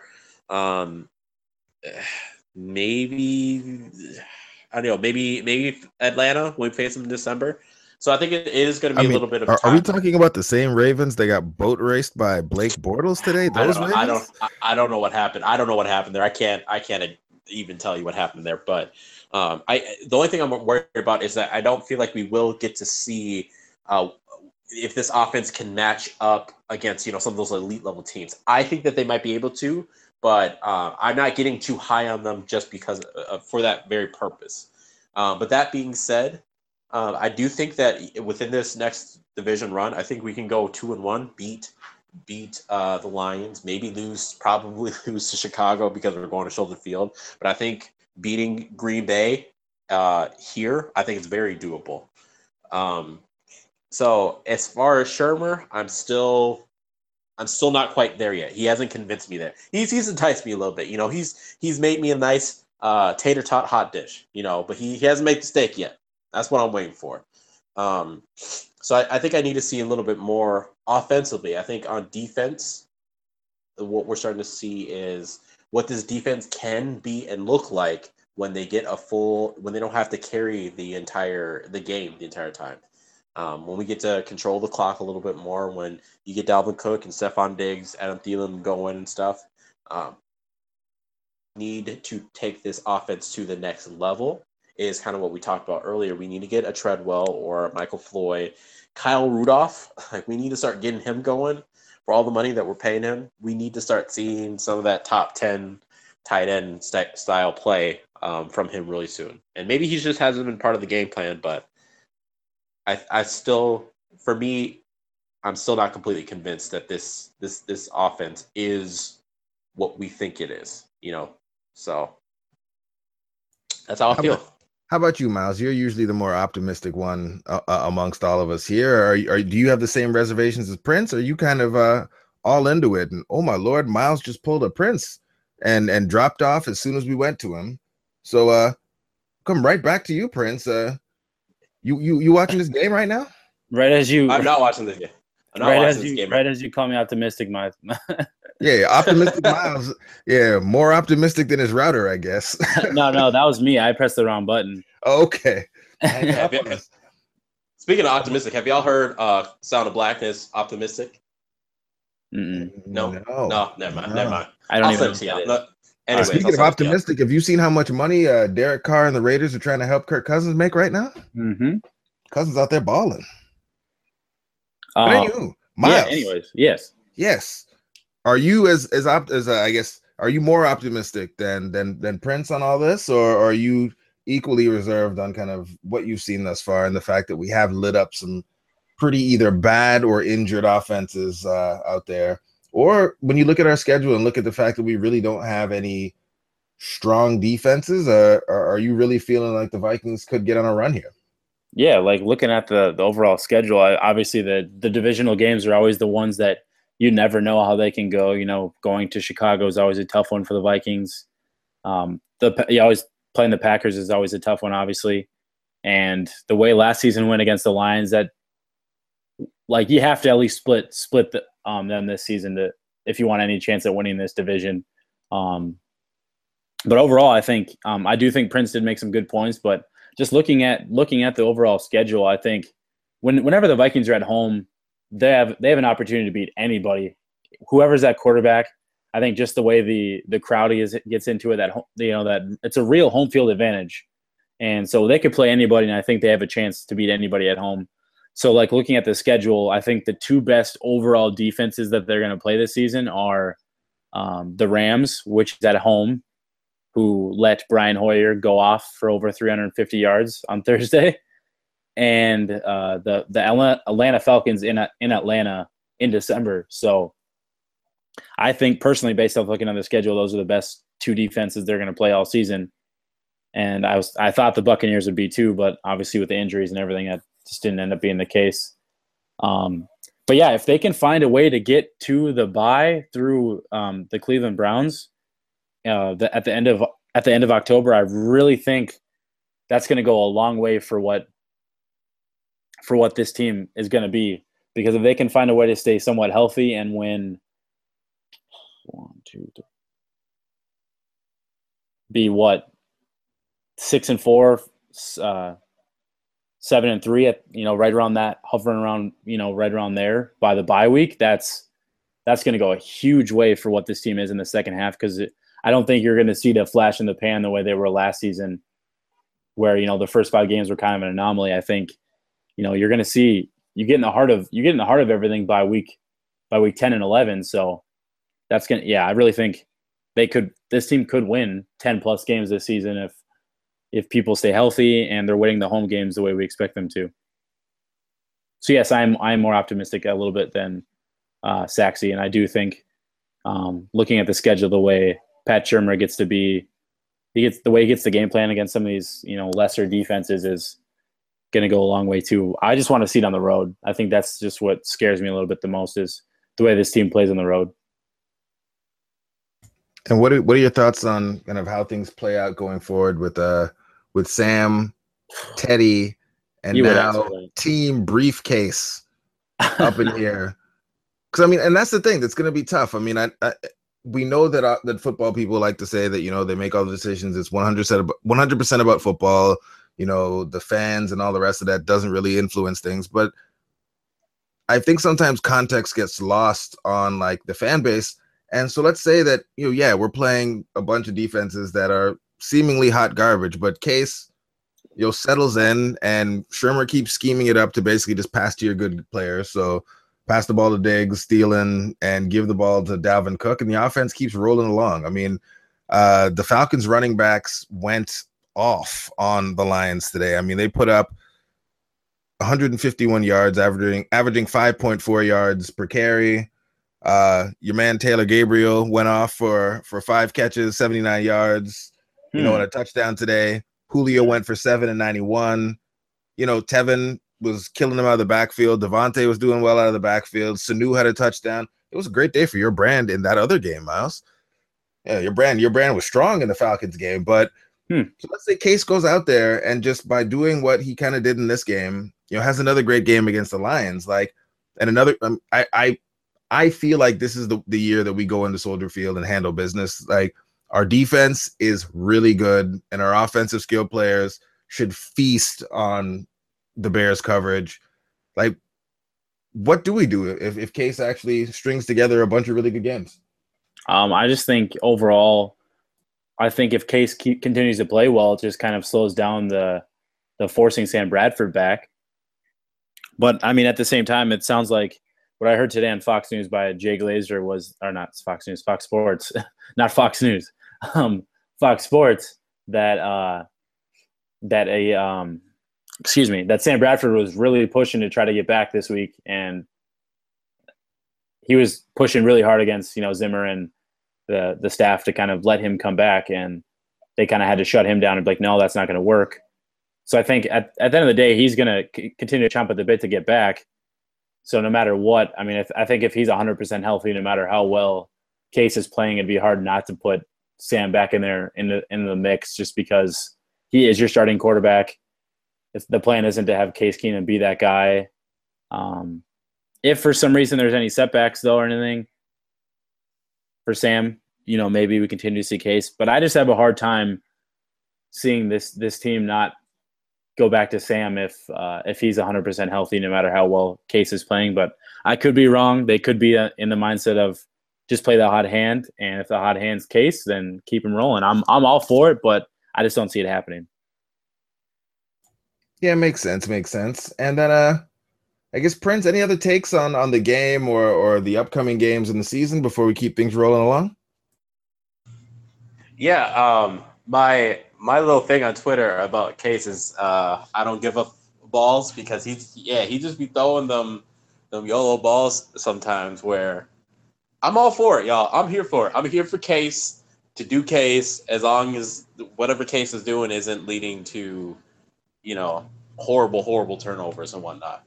maybe I don't know, maybe Atlanta when we face them in December. So I think it is going to be a little bit of time. Are we talking about the same Ravens that got boat raced by Blake Bortles today? I don't know what happened. I don't know what happened there. I can't even tell you what happened there. But the only thing I'm worried about is that I don't feel like we will get to see if this offense can match up against some of those elite level teams. I think that they might be able to, but I'm not getting too high on them just because for that very purpose. But that being said, I do think that within this next division run, I think we can go 2-1, beat the Lions, probably lose to Chicago because we're going to Soldier Field. But I think beating Green Bay here, I think it's very doable. So as far as Shurmur, I'm still not quite there yet. He hasn't convinced me there. He's enticed me a little bit. You know, he's made me a nice tater tot hot dish. You know, but he hasn't made the steak yet. That's what I'm waiting for. So I think I need to see a little bit more offensively. I think on defense, what we're starting to see is what this defense can be and look like when they get when they don't have to carry the game the entire time. When we get to control the clock a little bit more, when you get Dalvin Cook and Stephon Diggs, Adam Thielen going and stuff, need to take this offense to the next level is kind of what we talked about earlier. We need to get a Treadwell or Michael Floyd, Kyle Rudolph. Like, we need to start getting him going for all the money that we're paying him. We need to start seeing some of that top 10 tight end style play from him really soon. And maybe he just hasn't been part of the game plan, but I still, for me, I'm still not completely convinced that this offense is what we think it is, you know? So that's how I feel. How about you, Miles? You're usually the more optimistic one amongst all of us here. Do you have the same reservations as Prince? Or are you kind of all into it? And oh my Lord, Miles just pulled a Prince and dropped off as soon as we went to him. So come right back to you, Prince. You watching this game right now? Right as you, I'm not watching this game. Right as you call me optimistic, Miles. Yeah, optimistic Miles. Yeah, more optimistic than his router, I guess. No, that was me. I pressed the wrong button. Okay. Speaking of optimistic, have y'all heard Sound of Blackness, Optimistic? Mm-mm. No, never mind. I don't even know. Anyways, speaking of optimistic, have you seen how much money Derek Carr and the Raiders are trying to help Kirk Cousins make right now? Mm-hmm. Cousins out there balling. You, Miles. Yeah. Anyways, yes. Are you as I guess? Are you more optimistic than Prince on all this, or are you equally reserved on kind of what you've seen thus far and the fact that we have lit up some pretty either bad or injured offenses out there? Or when you look at our schedule and look at the fact that we really don't have any strong defenses, are you really feeling like the Vikings could get on a run here? Yeah, like looking at the overall schedule, obviously the divisional games are always the ones that you never know how they can go. You know, going to Chicago is always a tough one for the Vikings. Always playing the Packers is always a tough one, obviously. And the way last season went against the Lions, that like you have to at least split them this season if you want any chance at winning this division. But overall, I think I do think Prince did make some good points. But just looking at the overall schedule, I think whenever the Vikings are at home, they have an opportunity to beat anybody, whoever's at quarterback. I think just the way the crowd gets into it, that it's a real home field advantage, and so they could play anybody, and I think they have a chance to beat anybody at home. So, like looking at the schedule, I think the two best overall defenses that they're going to play this season are the Rams, which is at home, who let Brian Hoyer go off for over 350 yards on Thursday, and the Atlanta Falcons in Atlanta in December. So I think personally, based off looking at the schedule, those are the best two defenses they're going to play all season. And I thought the Buccaneers would be too, but obviously with the injuries and everything, that just didn't end up being the case. But yeah, if they can find a way to get to the bye through the Cleveland Browns at the end of October, I really think that's going to go a long way for what this team is going to be. Because if they can find a way to stay somewhat healthy and win 6-4, 7-3 at right around that, hovering around right around there by the bye week, that's going to go a huge way for what this team is in the second half, because I don't think you're going to see the flash in the pan the way they were last season, where the first 5 games were kind of an anomaly. I think you're going to see you get in the heart of everything by week 10 and 11. So I really think this team could win 10 plus games this season if people stay healthy and they're winning the home games the way we expect them to. So yes, I'm more optimistic a little bit than Saxy, and I do think looking at the schedule, the way Pat Shurmur gets to be, the way he gets the game plan against some of these lesser defenses is going to go a long way too. I just want to see it on the road. I think that's just what scares me a little bit the most is the way this team plays on the road. And what are your thoughts on kind of how things play out going forward with Sam, Teddy, and now Team Briefcase up in here? Because I mean, and that's the thing that's going to be tough. I mean, we know that that football people like to say that they make all the decisions. It's 100% about football. The fans and all the rest of that doesn't really influence things. But I think sometimes context gets lost on like the fan base. And so let's say that, we're playing a bunch of defenses that are seemingly hot garbage, but Case, settles in and Shurmur keeps scheming it up to basically just pass to your good players. So pass the ball to Diggs, Thielen, and give the ball to Dalvin Cook, and the offense keeps rolling along. I mean, the Falcons running backs went off on the Lions today. I mean, they put up 151 yards, averaging 5.4 yards per carry. Your man Taylor Gabriel went off for 5 catches, 79 yards, and a touchdown today. Julio went for 7 and 91. Tevin was killing him out of the backfield. Devontae was doing well out of the backfield. Sanu had a touchdown. It was a great day for your brand in that other game, Miles. Yeah, your brand was strong in the Falcons game, but so let's say Case goes out there and just by doing what he kind of did in this game, has another great game against the Lions. I feel like this is the year that we go into Soldier Field and handle business. Like our defense is really good and our offensive skill players should feast on the Bears coverage. Like, what do we do if Case actually strings together a bunch of really good games? I just think overall, I think if Case continues to play well, it just kind of slows down the forcing Sam Bradford back. But I mean, at the same time, it sounds like what I heard today on Fox News by Jay Glazer or not Fox News, Fox Sports, not Fox News, Fox Sports, that Sam Bradford was really pushing to try to get back this week, and he was pushing really hard against Zimmer and the staff to kind of let him come back, and they kind of had to shut him down and be like, no, that's not going to work. So I think at the end of the day, he's going to continue to chomp at the bit to get back. So no matter what, I mean, I think if he's 100% healthy, no matter how well Case is playing, it'd be hard not to put Sam back in there in the mix, just because he is your starting quarterback. If the plan isn't to have Case Keenum be that guy. If for some reason there's any setbacks though or anything for Sam, maybe we continue to see Case. But I just have a hard time seeing this team not go back to Sam if he's 100% healthy, no matter how well Case is playing. But I could be wrong. They could be in the mindset of just play the hot hand, and if the hot hand's Case, then keep him rolling. I'm all for it, but I just don't see it happening. Yeah, makes sense. And then I guess, Prince, any other takes on the game or the upcoming games in the season before we keep things rolling along? Yeah, my little thing on Twitter about Case is I don't give up balls, because he just be throwing them YOLO balls sometimes, where I'm all for it, y'all. I'm here for it. I'm here for Case to do Case, as long as whatever Case is doing isn't leading to horrible turnovers and whatnot.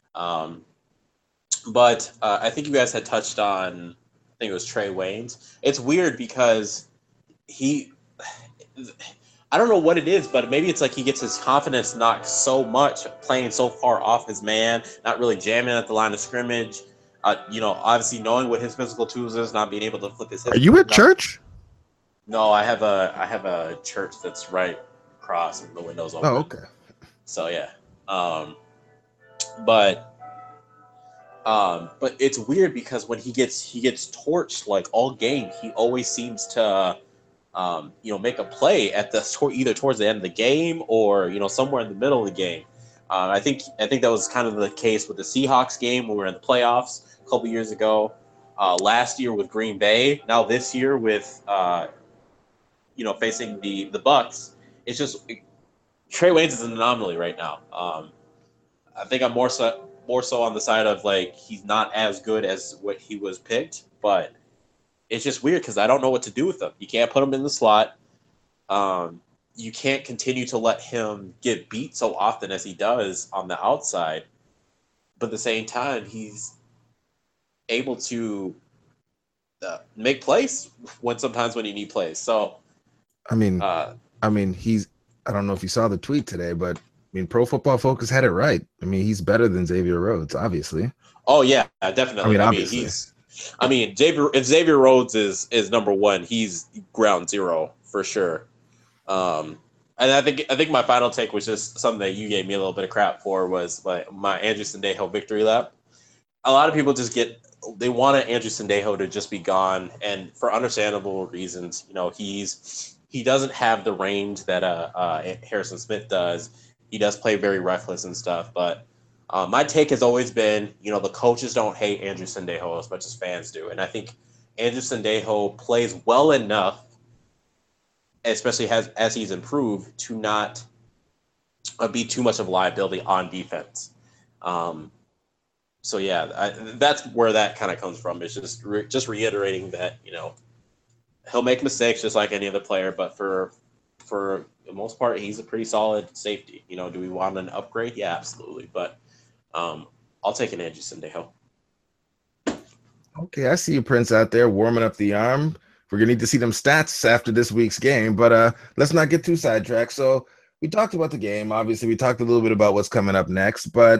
But I think you guys had touched on, I think it was Trey Waynes. It's weird because I don't know what it is, but maybe it's like he gets his confidence knocked so much playing so far off his man, not really jamming at the line of scrimmage. Obviously knowing what his physical tools is, not being able to flip his hips. Are you at church? No, I have a church that's right across and the windows open. Oh, okay. So yeah. But it's weird because when he gets torched like all game, he always seems to make a play at either towards the end of the game or somewhere in the middle of the game. I think that was kind of the case with the Seahawks game when we were in the playoffs a couple years ago. Last year with Green Bay. Now this year with facing the Bucks. It's just Trey Waynes is an anomaly right now. I think I'm more so on the side of like he's not as good as what he was picked, but it's just weird because I don't know what to do with him. You can't put him in the slot. You can't continue to let him get beat so often as he does on the outside, but at the same time he's able to make plays sometimes when you need plays. So, I mean, he's. I don't know if you saw the tweet today, but I mean, Pro Football Focus had it right. I mean, he's better than Xavier Rhodes, obviously. Oh yeah, definitely. Obviously. If Xavier Rhodes is number one, he's ground zero for sure. And I think my final take was just something that you gave me a little bit of crap for was my Andrew Sendejo victory lap. A lot of people they wanted Andrew Sendejo to just be gone, and for understandable reasons. You know, he doesn't have the range that Harrison Smith does. He does play very reckless and stuff, but my take has always been, you know, the coaches don't hate Andrew Sendejo as much as fans do, and I think Andrew Sendejo plays well enough, especially as he's improved, to not be too much of a liability on defense. So yeah, that's where that kind of comes from. It's just reiterating that, you know, he'll make mistakes just like any other player, but for the most part, he's a pretty solid safety. You know, do we want an upgrade? Yeah, absolutely. But I'll take an Andrew Sendejo. Okay, I see you, Prince, out there warming up the arm. We're gonna need to see them stats after this week's game, but let's not get too sidetracked. So we talked about the game. Obviously, we talked a little bit about what's coming up next, but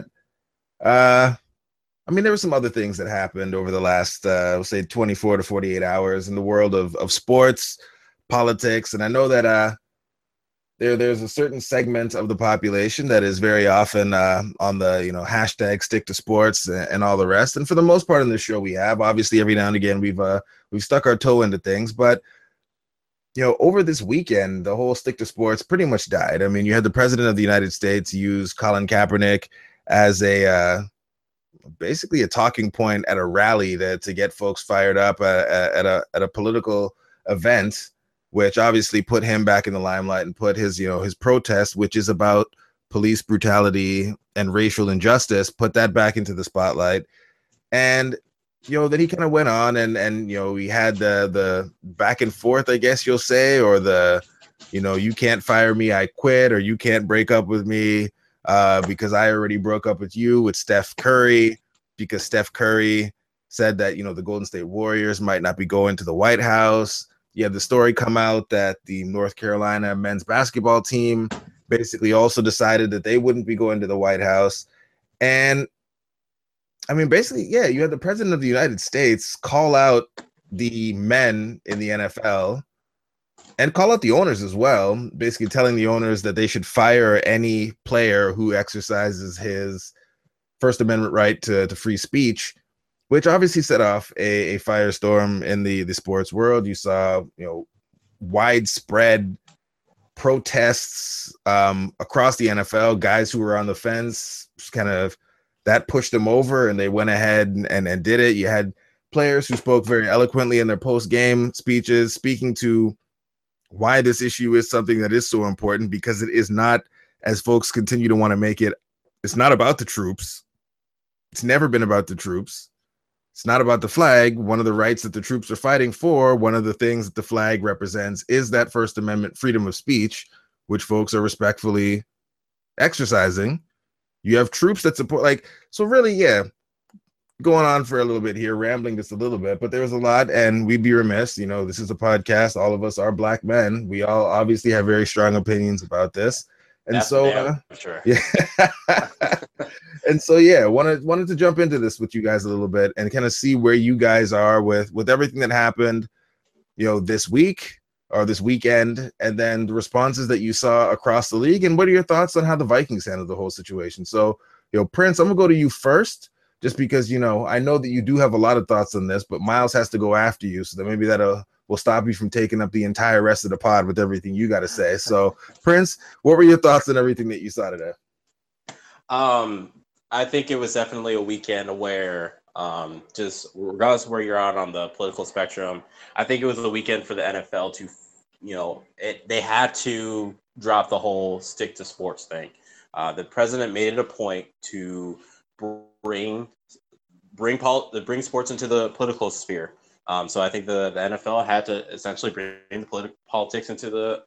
I mean, there were some other things that happened over the last, say, 24 to 48 hours in the world of sports, politics, and I know that there's a certain segment of the population that is very often on the hashtag stick to sports and all the rest. And for the most part in this show, we have obviously every now and again we've stuck our toe into things, but over this weekend, the whole stick to sports pretty much died. I mean, you had the president of the United States use Colin Kaepernick as basically a talking point at a rally to get folks fired up at a political event, which obviously put him back in the limelight and put his protest, which is about police brutality and racial injustice, put that back into the spotlight. And then he kind of went on and we had the back and forth, I guess you'll say, or you can't fire me, I quit, or you can't break up with me because I already broke up with Steph Curry, because Steph Curry said that, the Golden State Warriors might not be going to the White House. You had the story come out that the North Carolina men's basketball team basically also decided that they wouldn't be going to the White House. And I mean, basically, yeah, you had the president of the United States call out the men in the NFL and call out the owners as well, basically telling the owners that they should fire any player who exercises his First Amendment right to free speech, which obviously set off a firestorm in the sports world. You saw, widespread protests across the NFL, guys who were on the fence, kind of that pushed them over and they went ahead and did it. You had players who spoke very eloquently in their post-game speeches, speaking to why this issue is something that is so important, because it is not, as folks continue to want to make it, it's not about the troops. It's never been about the troops. It's not about the flag. One of the rights that the troops are fighting for, one of the things that the flag represents, is that First Amendment freedom of speech, which folks are respectfully exercising. You have troops that support, so really, yeah, going on for a little bit here, rambling just a little bit, but there was a lot, and we'd be remiss, this is a podcast. All of us are Black men. We all obviously have very strong opinions about this. And that's sure. Yeah. And so, yeah, wanted to jump into this with you guys a little bit and kind of see where you guys are with everything that happened, this week or this weekend, and then the responses that you saw across the league. And what are your thoughts on how the Vikings handled the whole situation? So, Prince, I'm gonna go to you first, just because, I know that you do have a lot of thoughts on this, but Miles has to go after you, so that maybe will stop you from taking up the entire rest of the pod with everything you got to say. So, Prince, what were your thoughts on everything that you saw today? I think it was definitely a weekend where, just regardless of where you're on the political spectrum, I think it was a weekend for the NFL to, they had to drop the whole stick to sports thing. The president made it a point to bring sports into the political sphere. So I think the NFL had to essentially bring the politics into the.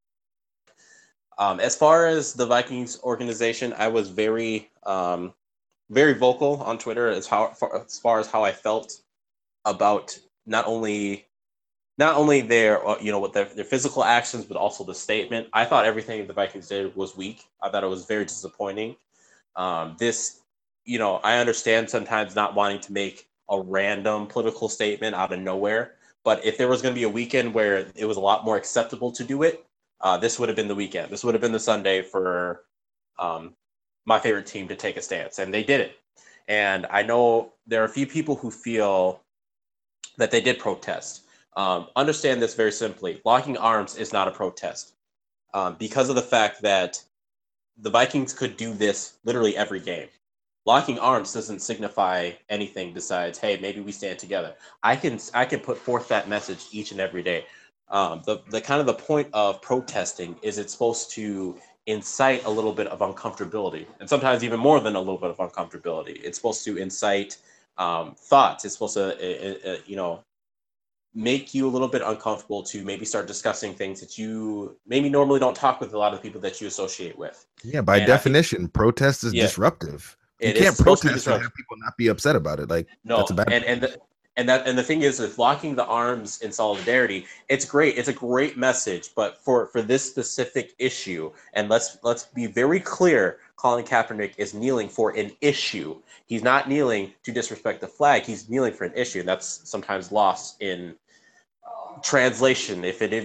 As far as the Vikings organization, I was very very vocal on Twitter as far as how I felt about not only their what their physical actions, but also the statement. I thought everything the Vikings did was weak. I thought it was very disappointing. I understand sometimes not wanting to make a random political statement out of nowhere, but if there was going to be a weekend where it was a lot more acceptable to do it, this would have been the weekend. This would have been the Sunday for my favorite team to take a stance, and they did it. And I know there are a few people who feel that they did protest. Understand this very simply. Locking arms is not a protest because of the fact that the Vikings could do this literally every game. Locking arms doesn't signify anything besides, hey, maybe we stand together. I can put forth that message each and every day. The kind of the point of protesting is it's supposed to incite a little bit of uncomfortability, and sometimes even more than a little bit of uncomfortability. It's supposed to incite thoughts. It's supposed to make you a little bit uncomfortable to maybe start discussing things that you maybe normally don't talk with a lot of the people that you associate with. Yeah, by definition, protest is disruptive. You can't protest and have people not be upset about it. Like, no, that's a bad and the thing is, with locking the arms in solidarity, it's great. It's a great message, but for this specific issue, and let's be very clear, Colin Kaepernick is kneeling for an issue. He's not kneeling to disrespect the flag. He's kneeling for an issue, and that's sometimes lost in translation if it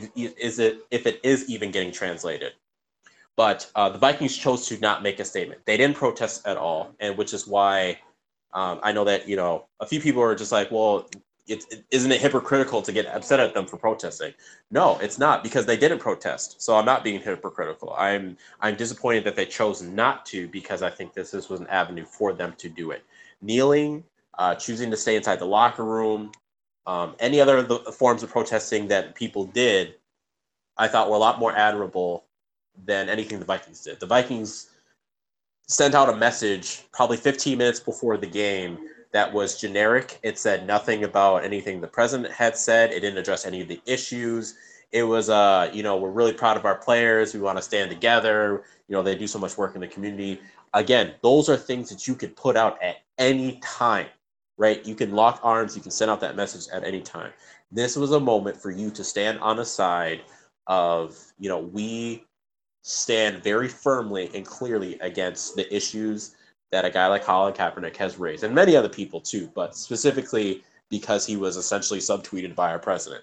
is even getting translated. But the Vikings chose to not make a statement. They didn't protest at all, and which is why I know that a few people are just like, well, isn't it hypocritical to get upset at them for protesting? No, it's not, because they didn't protest. So I'm not being hypocritical. I'm disappointed that they chose not to, because I think this was an avenue for them to do it. Kneeling, choosing to stay inside the locker room, any other forms of protesting that people did, I thought were a lot more admirable than anything the Vikings did. The Vikings sent out a message probably 15 minutes before the game that was generic. It said nothing about anything the president had said. It didn't address any of the issues. It was, we're really proud of our players. We want to stand together. They do so much work in the community. Again, those are things that you could put out at any time, right? You can lock arms. You can send out that message at any time. This was a moment for you to stand on the side of, we stand very firmly and clearly against the issues that a guy like Colin Kaepernick has raised, and many other people too, but specifically because he was essentially subtweeted by our president.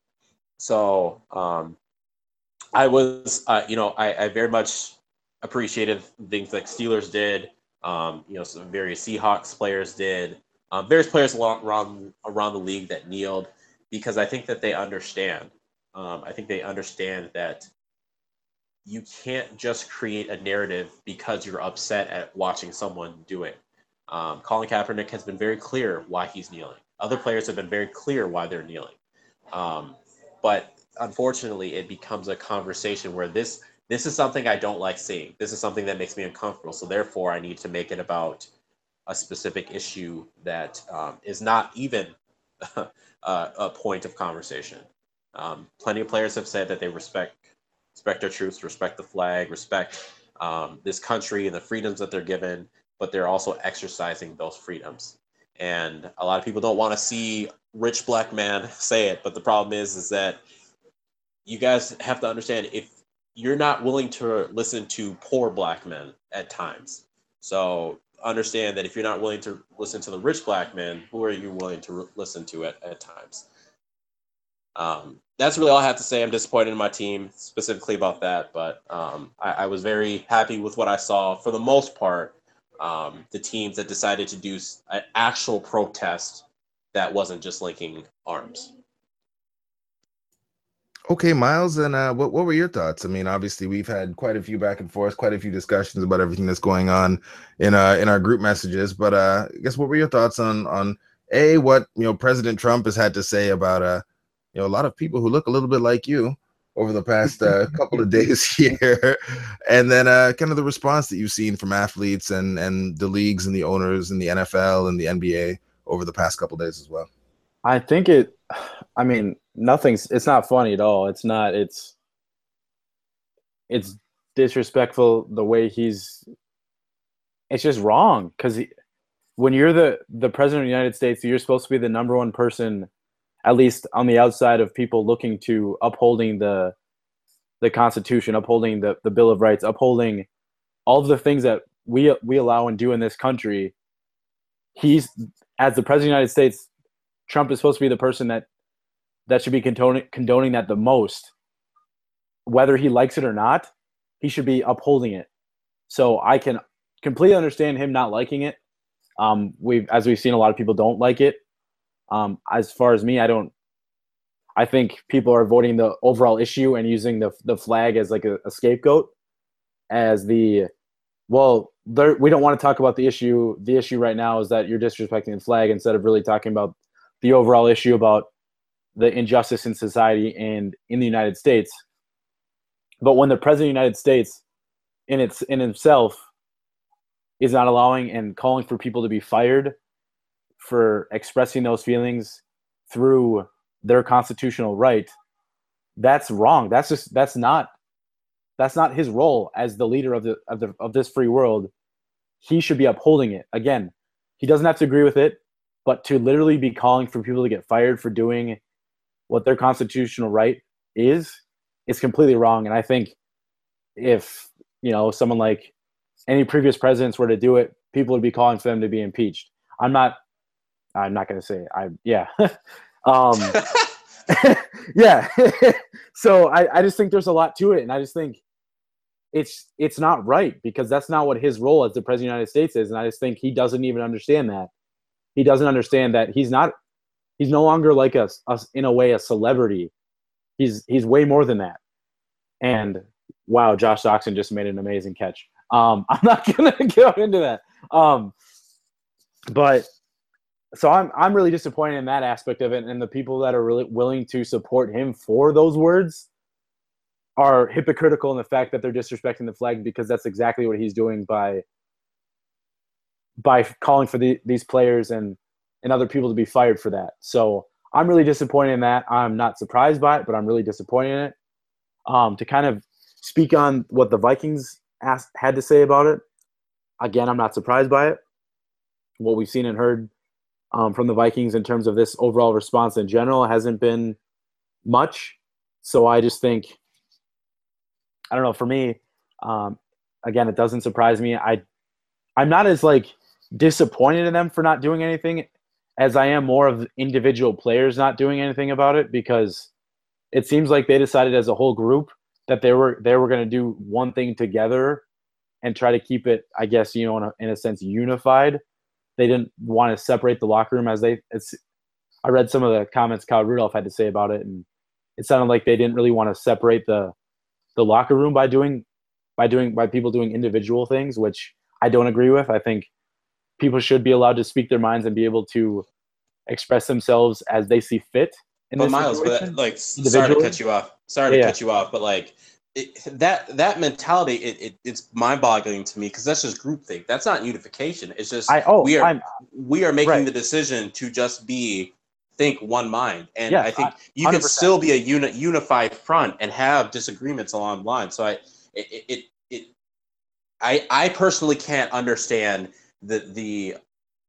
So I was, I very much appreciated things like Steelers did, some various Seahawks players did, various players around the league that kneeled, because I think that they understand. I think they understand that you can't just create a narrative because you're upset at watching someone do it. Colin Kaepernick has been very clear why he's kneeling. Other players have been very clear why they're kneeling. But unfortunately, it becomes a conversation where this is something I don't like seeing. This is something that makes me uncomfortable. So therefore, I need to make it about a specific issue that is not even a point of conversation. Plenty of players have said that they respect our troops, respect the flag, respect this country and the freedoms that they're given, but they're also exercising those freedoms. And a lot of people don't want to see rich black man say it, but the problem is that you guys have to understand, if you're not willing to listen to poor black men at times. So understand that if you're not willing to listen to the rich black men, who are you willing to listen to at times? That's really all I have to say. I'm disappointed in my team, specifically about that, but I was very happy with what I saw. For the most part, the teams that decided to do an actual protest that wasn't just linking arms. Okay, Miles, and what were your thoughts? I mean, obviously, we've had quite a few back and forth, quite a few discussions about everything that's going on in our group messages. But I guess, what were your thoughts on what President Trump has had to say about a lot of people who look a little bit like you over the past couple of days here, and then kind of the response that you've seen from athletes and the leagues and the owners and the NFL and the NBA over the past couple of days as well. I think it's not funny at all. It's not, it's disrespectful the way it's just wrong. Cause when you're the president of the United States, you're supposed to be the number one person, at least on the outside of people looking to upholding the Constitution, upholding the Bill of Rights, upholding all of the things that we allow and do in this country. He's, as the president of the United States, Trump is supposed to be the person that should be condoning that the most. Whether he likes it or not, he should be upholding it. So I can completely understand him not liking it. As we've seen, a lot of people don't like it. As far as me, I think people are avoiding the overall issue and using the flag as like a scapegoat, as we don't want to talk about the issue. The issue right now is that you're disrespecting the flag instead of really talking about the overall issue about the injustice in society and in the United States. But when the president of the United States in himself is not allowing and calling for people to be fired for expressing those feelings through their constitutional right, that's wrong. That's not his role as the leader of this free world. He should be upholding it. Again, he doesn't have to agree with it, but to literally be calling for people to get fired for doing what their constitutional right is completely wrong. And I think if, someone like any previous presidents were to do it, people would be calling for them to be impeached. I'm not going to say yeah. Yeah. So I just think there's a lot to it. And I just think it's not right, because that's not what his role as the president of the United States is. And I just think he doesn't even understand that. He doesn't understand that he's no longer like us in a way, a celebrity. He's way more than that. And wow, Josh Doctson just made an amazing catch. I'm not going to go into that. But so I'm really disappointed in that aspect of it. And the people that are really willing to support him for those words are hypocritical in the fact that they're disrespecting the flag, because that's exactly what he's doing by calling for these players and other people to be fired for that. So I'm really disappointed in that. I'm not surprised by it, but I'm really disappointed in it. To kind of speak on what the Vikings had to say about it, again, I'm not surprised by it. What we've seen and heard from the Vikings in terms of this overall response in general hasn't been much. So I just think, I don't know, for me, again, it doesn't surprise me. I'm not as disappointed in them for not doing anything as I am more of individual players not doing anything about it, because it seems like they decided as a whole group that they were going to do one thing together and try to keep it, I guess, in a sense, unified. They didn't want to separate the locker room I read some of the comments Kyle Rudolph had to say about it, and it sounded like they didn't really want to separate the locker room by people doing individual things, which I don't agree with. I think people should be allowed to speak their minds and be able to express themselves as they see fit. But Miles, sorry to cut you off. Cut you off, but that mentality, it's mind-boggling to me, because that's just groupthink. That's not unification. It's just we are making the decision to just think one mind, and I think you 100%. Can still be a unified front and have disagreements along the line. So I personally can't understand the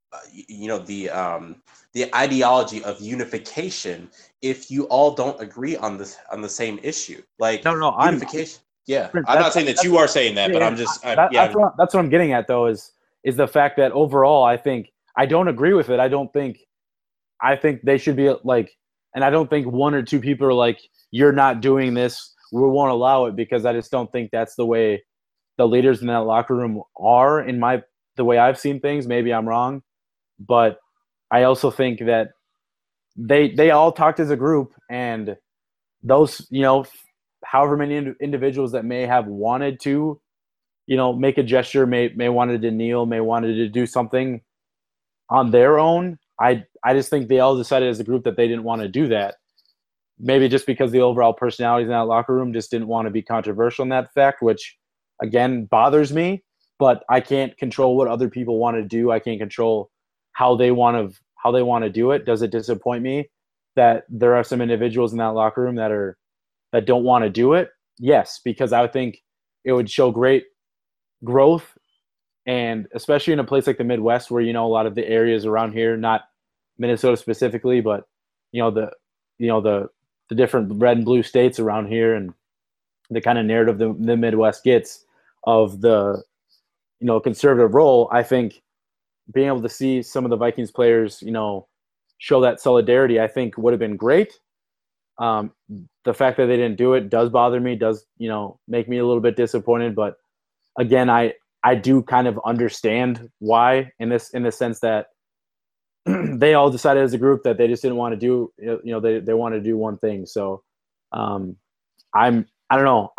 ideology of unification if you all don't agree on the same issue. Unification. I'm not saying that you are saying that, but I'm just that's what I'm getting at, though, is the fact that overall I don't agree with it. I think they should be and I don't think one or two people are like, you're not doing this, we won't allow it, because I just don't think that's the way the leaders in that locker room are, the way I've seen things. Maybe I'm wrong, but I also think that they all talked as a group, and those, however many individuals that may have wanted to, make a gesture, may wanted to kneel, may wanted to do something on their own. I just think they all decided as a group that they didn't want to do that. maybe just because the overall personalities in that locker room just didn't want to be controversial in that fact, which again bothers me. But I can't control what other people want to do. I can't control how they want to do it. Does it disappoint me that there are some individuals in that locker room that don't want to do it? Yes, because I would think it would show great growth, and especially in a place like the Midwest, where a lot of the areas around here, not Minnesota specifically, but the different red and blue states around here, and the kind of narrative the Midwest gets of the conservative role. I think being able to see some of the Vikings players, show that solidarity, I think would have been great. The fact that they didn't do it does bother me, does, make me a little bit disappointed. But again, I do kind of understand why in the sense that they all decided as a group that they just didn't want to do, they wanted to do one thing. So I don't know.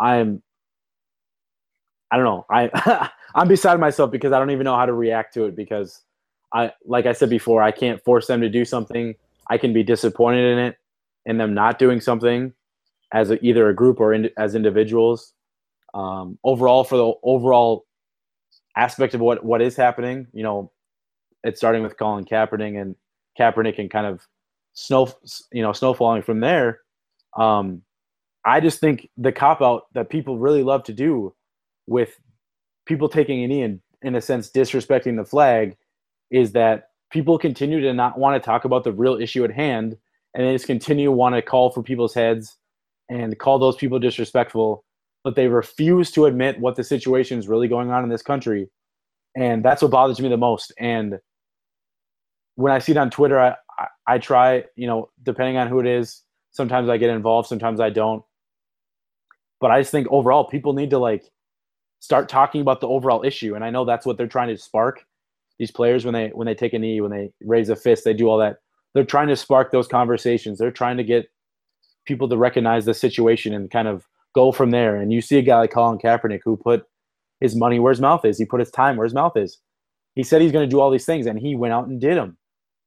I'm beside myself because I don't even know how to react to it, because like I said before, I can't force them to do something. I can be disappointed in it, in them not doing something as either a group or as individuals. Overall, for the overall aspect of what is happening, it's starting with Colin Kaepernick and kind of snowfalling from there. I just think the cop-out that people really love to do with people taking a knee and, in a sense, disrespecting the flag, is that people continue to not want to talk about the real issue at hand, and they just continue to want to call for people's heads and call those people disrespectful, but they refuse to admit what the situation is really going on in this country. And that's what bothers me the most. And when I see it on Twitter, I try, depending on who it is, sometimes I get involved, sometimes I don't. But I just think overall people need to start talking about the overall issue. And I know that's what they're trying to spark. These players, when they take a knee, when they raise a fist, they do all that. They're trying to spark those conversations. They're trying to get people to recognize the situation and kind of go from there. And you see a guy like Colin Kaepernick who put his money where his mouth is. He put his time where his mouth is. He said he's going to do all these things, and he went out and did them.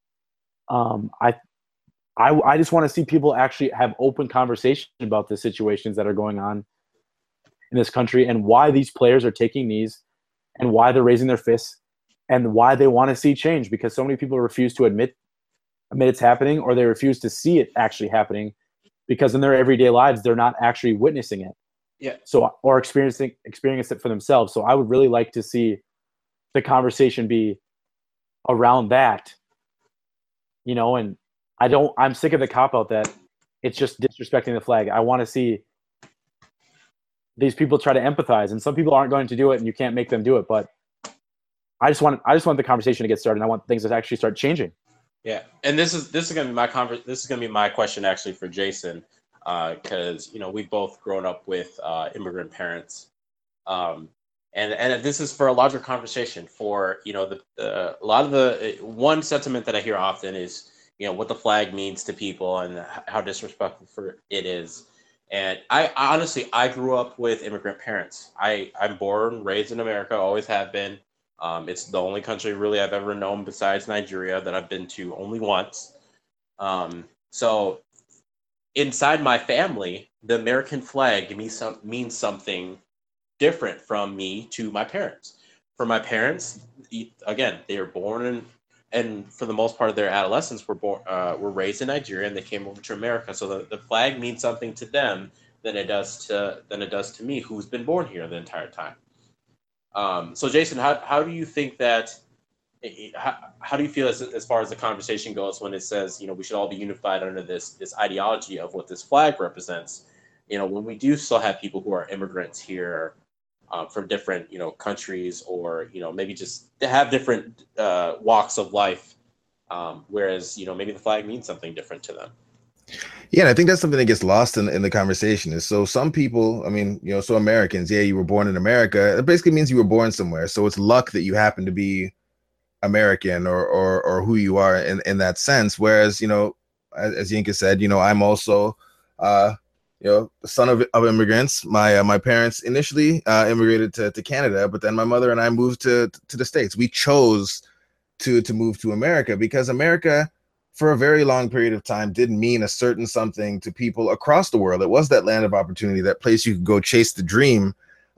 I just want to see people actually have open conversation about the situations that are going on in this country, and why these players are taking knees, and why they're raising their fists, and why they want to see change, because so many people refuse to admit it's happening, or they refuse to see it actually happening, because in their everyday lives they're not actually witnessing it. Yeah. So, or experiencing it for themselves. So I would really like to see the conversation be around that, and I'm sick of the cop-out that it's just disrespecting the flag. I want to see these people try to empathize, and some people aren't going to do it, and you can't make them do it. But I just want the conversation to get started, and I want things to actually start changing. Yeah, and this is going to be my question actually for Jason, because we've both grown up with immigrant parents, and this is for a larger conversation. For a lot of the one sentiment that I hear often is what the flag means to people and how disrespectful it is. And I honestly grew up with immigrant parents. I'm born, raised in America, always have been. It's the only country really I've ever known besides Nigeria that I've been to only once. So inside my family, the American flag means something different from me to my parents. For my parents, again, they were born and for the most part of their adolescence were raised in Nigeria, and they came over to America. So the flag means something to them than it does to me, who's been born here the entire time. So Jason, how do you think that? How do you feel as far as the conversation goes when it says we should all be unified under this ideology of what this flag represents? When we do still have people who are immigrants here from different countries, or maybe just to have different walks of life, whereas maybe the flag means something different to them. Yeah, and I think that's something that gets lost in the conversation. Is so some people, so Americans, you were born in America. It basically means you were born somewhere. So it's luck that you happen to be American or who you are in that sense. Whereas, as Yinka said, I'm also, the son of immigrants. My parents initially immigrated to Canada, but then my mother and I moved to the States. We chose to move to America because America for a very long period of time did mean a certain something to people across the world. It was that land of opportunity, that place you could go chase the dream.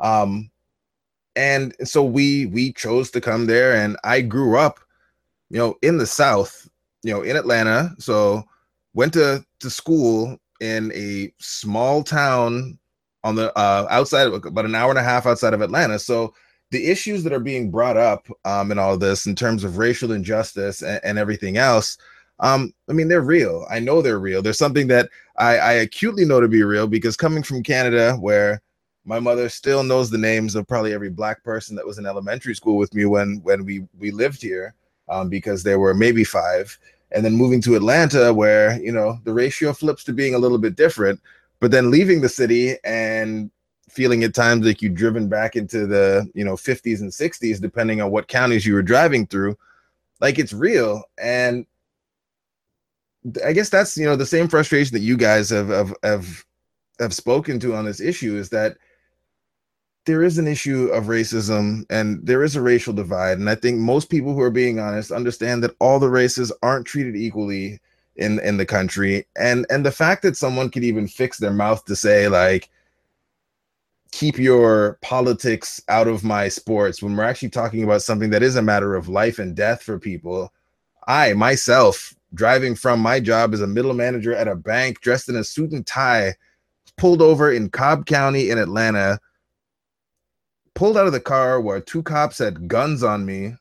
And so we chose to come there, and I grew up, in the South, in Atlanta. So went to school in a small town on the outside of about an hour and a half outside of Atlanta. So the issues that are being brought up in all of this in terms of racial injustice and everything else, they're real. I know they're real. There's something that I acutely know to be real, because coming from Canada, where my mother still knows the names of probably every Black person that was in elementary school with me when we lived here, because there were maybe 5. And then moving to Atlanta, where, the ratio flips to being a little bit different, but then leaving the city and feeling at times like you've driven back into the, 50s and 60s, depending on what counties you were driving through, like it's real. And I guess that's, the same frustration that you guys have spoken to on this issue, is that there is an issue of racism and there is a racial divide. And I think most people who are being honest understand that all the races aren't treated equally in the country. And the fact that someone could even fix their mouth to say, like, keep your politics out of my sports, when we're actually talking about something that is a matter of life and death for people. I myself, driving from my job as a middle manager at a bank, dressed in a suit and tie, pulled over in Cobb County in Atlanta, pulled out of the car where 2 cops had guns on me,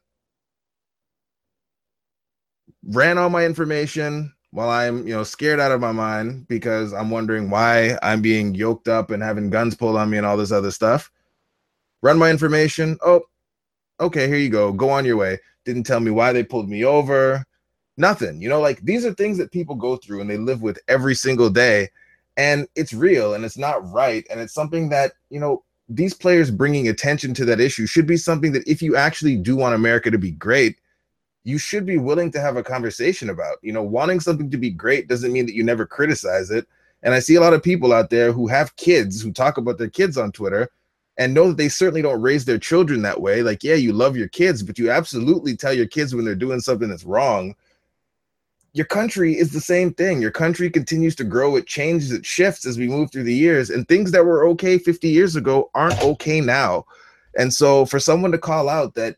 ran all my information while I'm, scared out of my mind because I'm wondering why I'm being yoked up and having guns pulled on me and all this other stuff. Run my information. Oh, okay, here you go. Go on your way. Didn't tell me why they pulled me over. Nothing. Like, these are things that people go through and they live with every single day. And it's real and it's not right. And it's something that, these players bringing attention to that issue should be something that, if you actually do want America to be great, you should be willing to have a conversation about. Wanting something to be great doesn't mean that you never criticize it. And I see a lot of people out there who have kids who talk about their kids on Twitter and know that they certainly don't raise their children that way. Like, yeah, you love your kids, but you absolutely tell your kids when they're doing something that's wrong. Your country is the same thing. Your country continues to grow. It changes, it shifts as we move through the years, and things that were okay 50 years ago aren't okay now. And so for someone to call out that,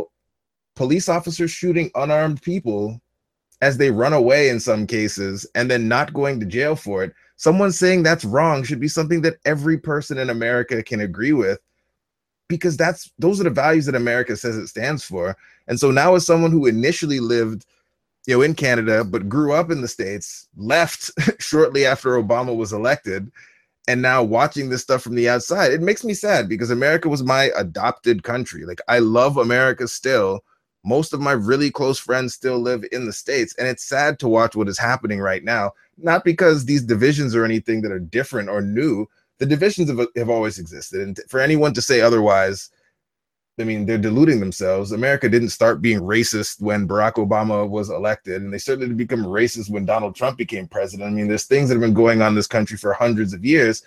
police officers shooting unarmed people as they run away in some cases and then not going to jail for it, someone saying that's wrong should be something that every person in America can agree with, because those are the values that America says it stands for. And so now, as someone who initially lived in Canada, but grew up in the States, left shortly after Obama was elected, and now watching this stuff from the outside, it makes me sad, because America was my adopted country. Like, I love America still. Most of my really close friends still live in the States, and it's sad to watch what is happening right now. Not because these divisions are anything that are different or new. The divisions have always existed, and for anyone to say otherwise, they're deluding themselves. America didn't start being racist when Barack Obama was elected, and they certainly didn't become racist when Donald Trump became president. There's things that have been going on in this country for hundreds of years,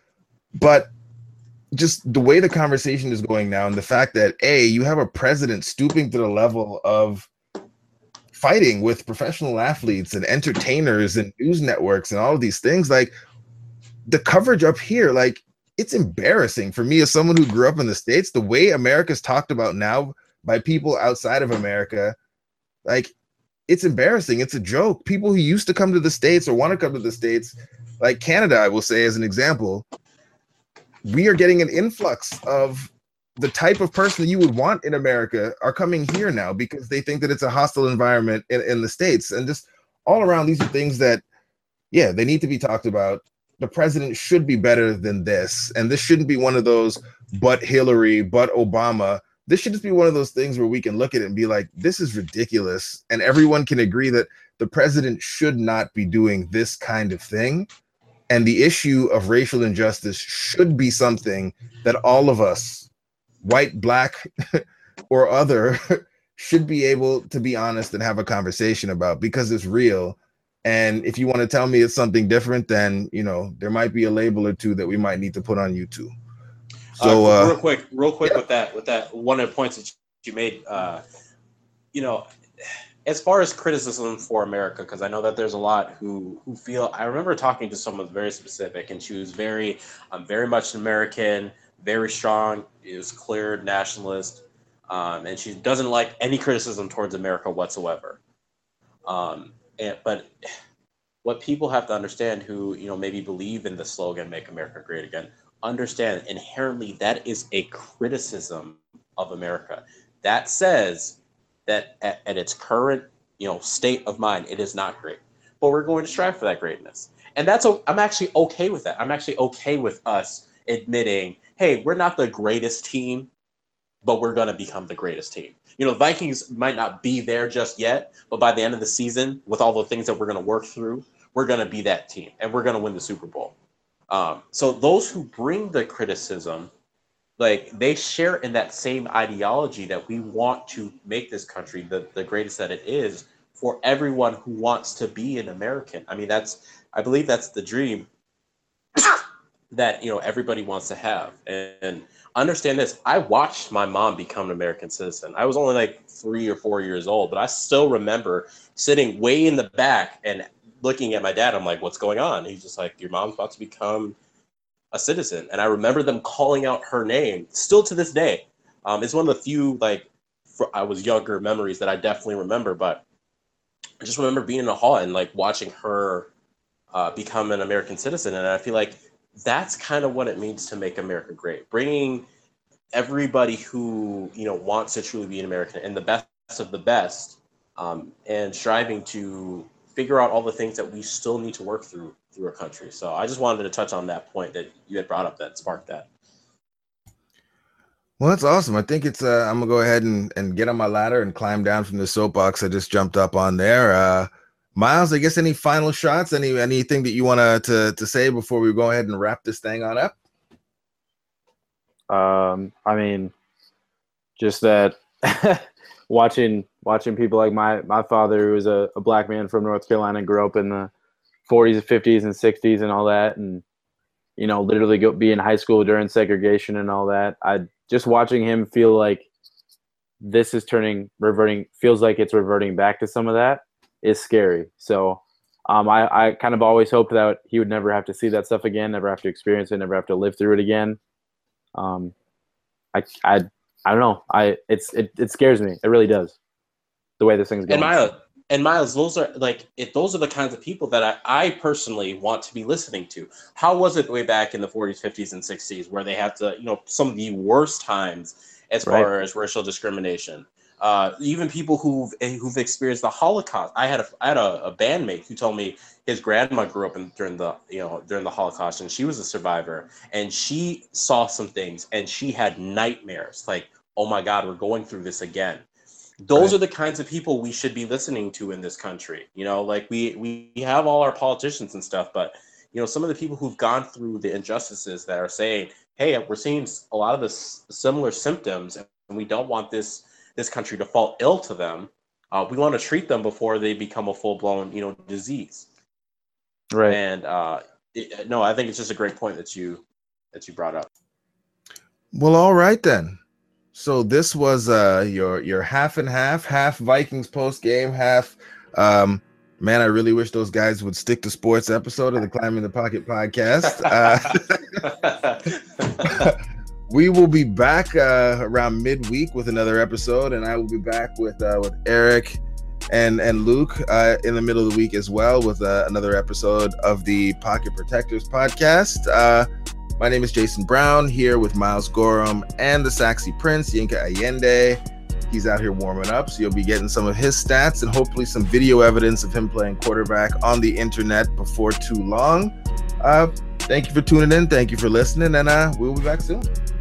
but just the way the conversation is going now, and the fact that, you have a president stooping to the level of fighting with professional athletes and entertainers and news networks and all of these things, like the coverage up here, like, it's embarrassing for me as someone who grew up in the States. The way America's talked about now by people outside of America, like, it's embarrassing. It's a joke. People who used to come to the States or want to come to the States, like Canada, I will say as an example, we are getting an influx of the type of person that you would want in America are coming here now because they think that it's a hostile environment in the States. And just all around, these are things that, they need to be talked about. The president should be better than this. And this shouldn't be one of those, but Hillary, but Obama. This should just be one of those things where we can look at it and be like, this is ridiculous. And everyone can agree that the president should not be doing this kind of thing. And the issue of racial injustice should be something that all of us, white, black, or other, should be able to be honest and have a conversation about, because it's real. And if you want to tell me it's something different, then, there might be a label or two that we might need to put on YouTube. So real quick with that one of the points that you made, as far as criticism for America, because I know that there's a lot who feel. I remember talking to someone very specific, and she was very much an American, very strong. It was clear nationalist, and she doesn't like any criticism towards America whatsoever. But what people have to understand, who maybe believe in the slogan "Make America Great Again," understand inherently that is a criticism of America. That says that at its current, state of mind, it is not great. But we're going to strive for that greatness. And I'm actually okay with that. I'm actually okay with us admitting, hey, we're not the greatest team, but we're going to become the greatest team. Vikings might not be there just yet, but by the end of the season, with all the things that we're going to work through, we're going to be that team, and we're going to win the Super Bowl. So those who bring the criticism, they share in that same ideology that we want to make this country the greatest that it is for everyone who wants to be an American. I mean, I believe that's the dream that, everybody wants to have. And understand this, I watched my mom become an American citizen. I was only 3 or 4 years old, but I still remember sitting way in the back and looking at my dad. I'm like, what's going on? He's just like, your mom's about to become a citizen. And I remember them calling out her name still to this day. It's one of the few, I was younger memories that I definitely remember, but I just remember being in the hall and watching her become an American citizen. And I feel like that's kind of what it means to make America great. Bringing everybody who, wants to truly be an American and the best of the best, and striving to figure out all the things that we still need to work through our country. So I just wanted to touch on that point that you had brought up that sparked that. Well, that's awesome. I think it's I'm gonna go ahead and get on my ladder and climb down from the soapbox I just jumped up on there. Miles, I guess any final shots, anything that you want to say before we go ahead and wrap this thing on up? I mean, just that watching people like my father, who was a black man from North Carolina and grew up in the 40s, 50s, and 60s and all that, and literally be in high school during segregation and all that. Just watching him feel like this is feels like it's reverting back to some of that is scary. So I kind of always hoped that he would never have to see that stuff again, never have to experience it, never have to live through it again. I don't know. It scares me. It really does. The way this thing's going. And Miles, those are those are the kinds of people that I personally want to be listening to. How was it way back in the 40s, 50s, and 60s where they had to, some of the worst times as far as racial discrimination? Even people who've experienced the Holocaust. I had a bandmate who told me his grandma grew up during the Holocaust, and she was a survivor, and she saw some things, and she had nightmares. Oh my God, we're going through this again. Those are the kinds of people we should be listening to in this country. We have all our politicians and stuff, but some of the people who've gone through the injustices that are saying, hey, we're seeing a lot of the similar symptoms, and we don't want this country to fall ill to them. We want to treat them before they become a full-blown, disease. Right. And I think it's just a great point that you brought up. Well, all right then. So this was your half and half Vikings post game, half. Man, I really wish those guys would stick to sports episode of the Climbing the Pocket podcast. We will be back around midweek with another episode, and I will be back with Eric and Luke in the middle of the week as well with another episode of the Pocket Protectors podcast. My name is Jason Brown, here with Miles Gorham and the Saxy Prince, Yinka Allende. He's out here warming up, so you'll be getting some of his stats and hopefully some video evidence of him playing quarterback on the internet before too long. Thank you for tuning in. Thank you for listening, and we'll be back soon.